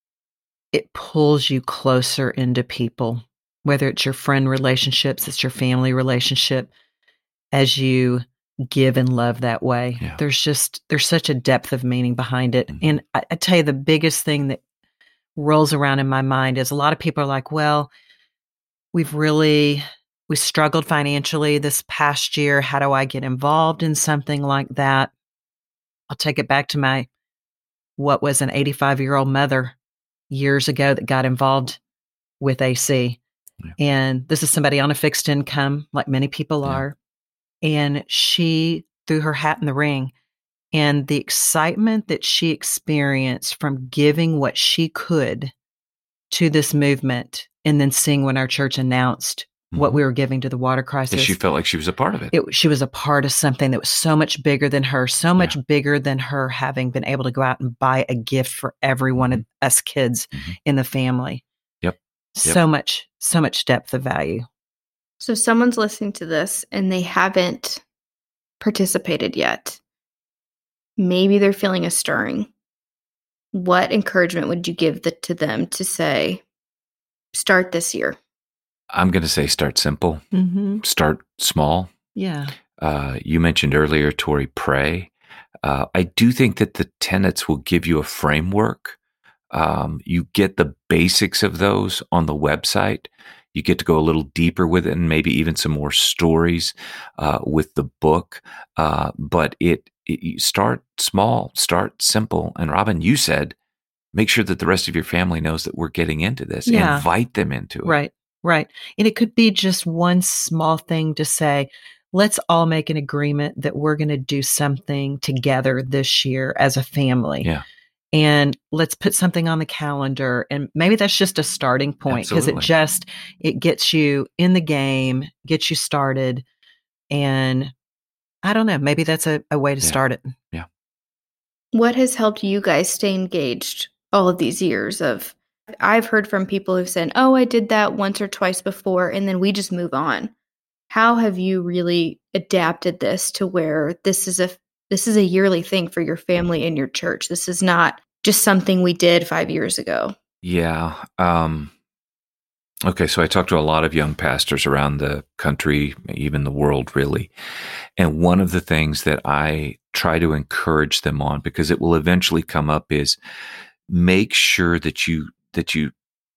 [SPEAKER 3] it pulls you closer into people, whether it's your friend relationships, it's your family relationship, as you give and love that way.
[SPEAKER 2] Yeah.
[SPEAKER 3] There's just, there's such a depth of meaning behind it.
[SPEAKER 2] Mhm.
[SPEAKER 3] And I, I tell you, the biggest thing that rolls around in my mind is a lot of people are like, well, we've really, we struggled financially this past year. How do I get involved in something like that? I'll take it back to my, what was an eighty-five year old mother years ago that got involved with A C.
[SPEAKER 2] Yeah.
[SPEAKER 3] And this is somebody on a fixed income, like many people
[SPEAKER 2] Yeah.
[SPEAKER 3] are. And she threw her hat in the ring. And the excitement that she experienced from giving what she could to this movement, and then seeing when our church announced what
[SPEAKER 2] Mhm.
[SPEAKER 3] we were giving to the water crisis.
[SPEAKER 2] And she felt like she was a part of it.
[SPEAKER 3] It, she was a part of something that was so much bigger than her, so much
[SPEAKER 2] Yeah.
[SPEAKER 3] bigger than her having been able to go out and buy a gift for every one of us kids
[SPEAKER 2] Mhm.
[SPEAKER 3] in the family.
[SPEAKER 2] Yep. Yep.
[SPEAKER 3] So much, so much depth of value.
[SPEAKER 1] So someone's listening to this and they haven't participated yet. Maybe they're feeling a stirring. What encouragement would you give the, to them to say, start this year?
[SPEAKER 2] I'm going to say start simple,
[SPEAKER 3] Mm-hmm.
[SPEAKER 2] start small.
[SPEAKER 3] Yeah.
[SPEAKER 2] Uh, you mentioned earlier, Tori, pray. Uh, I do think that the tenets will give you a framework. Um, you get the basics of those on the website. You get to go a little deeper with it, and maybe even some more stories uh, with the book. Uh, but it, it you start small, start simple. And Robin, you said, make sure that the rest of your family knows that we're getting into this.
[SPEAKER 3] Yeah.
[SPEAKER 2] Invite them into it.
[SPEAKER 3] Right. Right. And it could be just one small thing to say, let's all make an agreement that we're going to do something together this year as a family.
[SPEAKER 2] Yeah.
[SPEAKER 3] And let's put something on the calendar. And maybe that's just a starting point, because it
[SPEAKER 2] Absolutely.
[SPEAKER 3] just, it gets you in the game, gets you started. And I don't know, maybe that's a, a way to
[SPEAKER 2] Yeah.
[SPEAKER 3] start it.
[SPEAKER 1] What has helped you guys stay engaged all of these years of, I've heard from people who've said, oh, I did that once or twice before, and then we just move on. How have you really adapted this to where this is a this is a yearly thing for your family and your church? This is not just something we did five years ago.
[SPEAKER 2] Yeah. Um, okay. So I talked to a lot of young pastors around the country, even the world, really. And one of the things that I try to encourage them on, because it will eventually come up, is make sure that you that you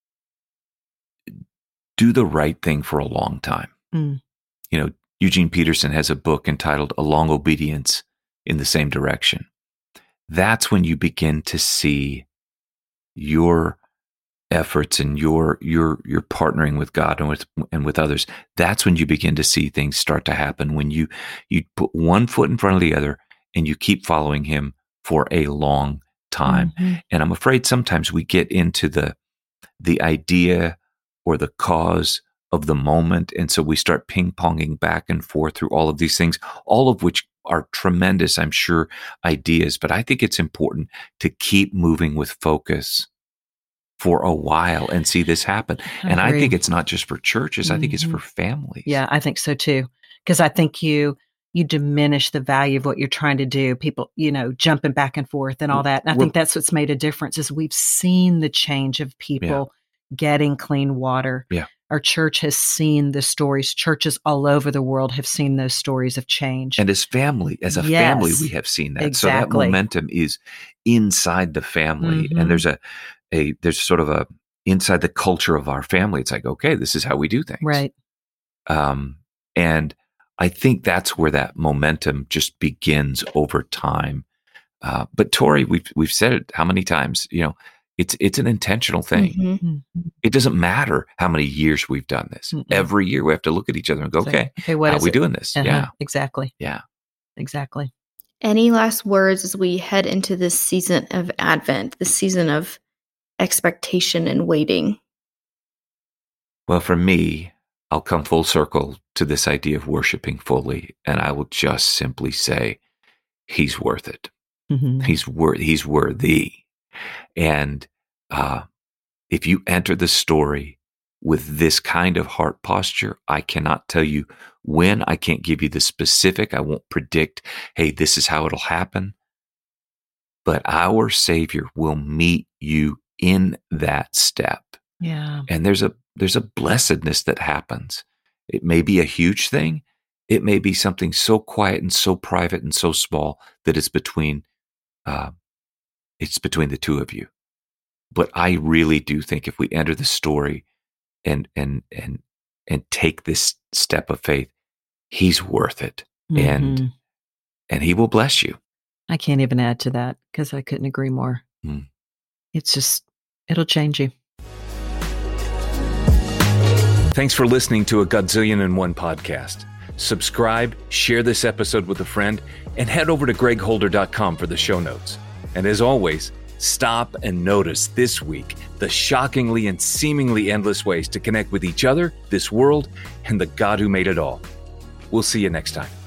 [SPEAKER 2] do the right thing for a long time.
[SPEAKER 3] Mm.
[SPEAKER 2] You know, Eugene Peterson has a book entitled A Long Obedience in the Same Direction. That's when you begin to see your efforts and your your your partnering with God and with and with others. That's when you begin to see things start to happen, when you you put one foot in front of the other and you keep following him for a long time.
[SPEAKER 3] Mm-hmm.
[SPEAKER 2] And I'm afraid sometimes we get into the the idea or the cause of the moment. And so we start ping-ponging back and forth through all of these things, all of which are tremendous, I'm sure, ideas. But I think it's important to keep moving with focus for a while and see this happen.
[SPEAKER 3] I
[SPEAKER 2] and I
[SPEAKER 3] agree.
[SPEAKER 2] think it's not just for churches. I think it's
[SPEAKER 3] Mhm.
[SPEAKER 2] for families.
[SPEAKER 3] Yeah, I think so too. Because I think you you diminish the value of what you're trying to do. People, you know, jumping back and forth and all that. And I
[SPEAKER 2] We're-
[SPEAKER 3] think that's what's made a difference is we've seen the change of people getting clean water.
[SPEAKER 2] Yeah.
[SPEAKER 3] Our church has seen the stories. Churches all over the world have seen those stories of change.
[SPEAKER 2] And as family, as a
[SPEAKER 3] Yes,
[SPEAKER 2] family, we have seen that. So that
[SPEAKER 3] exactly.
[SPEAKER 2] momentum is inside the family.
[SPEAKER 3] Mhm.
[SPEAKER 2] And there's a, a, there's sort of a, inside the culture of our family, it's like, okay, this is how we do things.
[SPEAKER 3] Right.
[SPEAKER 2] Um, and I think that's where that momentum just begins over time. Uh, but Tori, we've, we've said it how many times, you know, it's, it's an intentional thing.
[SPEAKER 1] Mhm.
[SPEAKER 3] Mhm.
[SPEAKER 2] It doesn't matter how many years we've done this.
[SPEAKER 3] Mm-mm.
[SPEAKER 2] Every year we have to look at each other and go,
[SPEAKER 3] So,
[SPEAKER 2] okay,
[SPEAKER 3] okay, what
[SPEAKER 2] how are
[SPEAKER 3] is
[SPEAKER 2] we
[SPEAKER 3] it?
[SPEAKER 2] doing this?
[SPEAKER 3] Uh-huh.
[SPEAKER 2] Yeah.
[SPEAKER 3] Exactly.
[SPEAKER 2] Yeah.
[SPEAKER 3] Exactly.
[SPEAKER 1] Any last words as we head into this season of Advent, this season of expectation and waiting?
[SPEAKER 2] Well, for me, I'll come full circle to this idea of worshiping fully, and I will just simply say, He's worth it. Mm-hmm. He's worth. He's worthy. And uh, if you enter the story with this kind of heart posture, I cannot tell you when. I can't give you the specific. I won't predict, hey, this is how it'll happen. But our Savior will meet you in that step.
[SPEAKER 3] Yeah.
[SPEAKER 2] And there's a there's a blessedness that happens. It may be a huge thing. It may be something so quiet and so private and so small that it's between uh, it's between the two of you. But I really do think if we enter the story and and and and take this step of faith, He's worth it. Mm-hmm. And and He will bless you.
[SPEAKER 3] I can't even add to that because I couldn't agree more. Mm. It's just, it'll change you.
[SPEAKER 2] Thanks for listening to a Godzillion and One podcast. Subscribe, share this episode with a friend, and head over to greg holder dot com for the show notes. And as always, stop and notice this week the shockingly and seemingly endless ways to connect with each other, this world, and the God who made it all. We'll see you next time.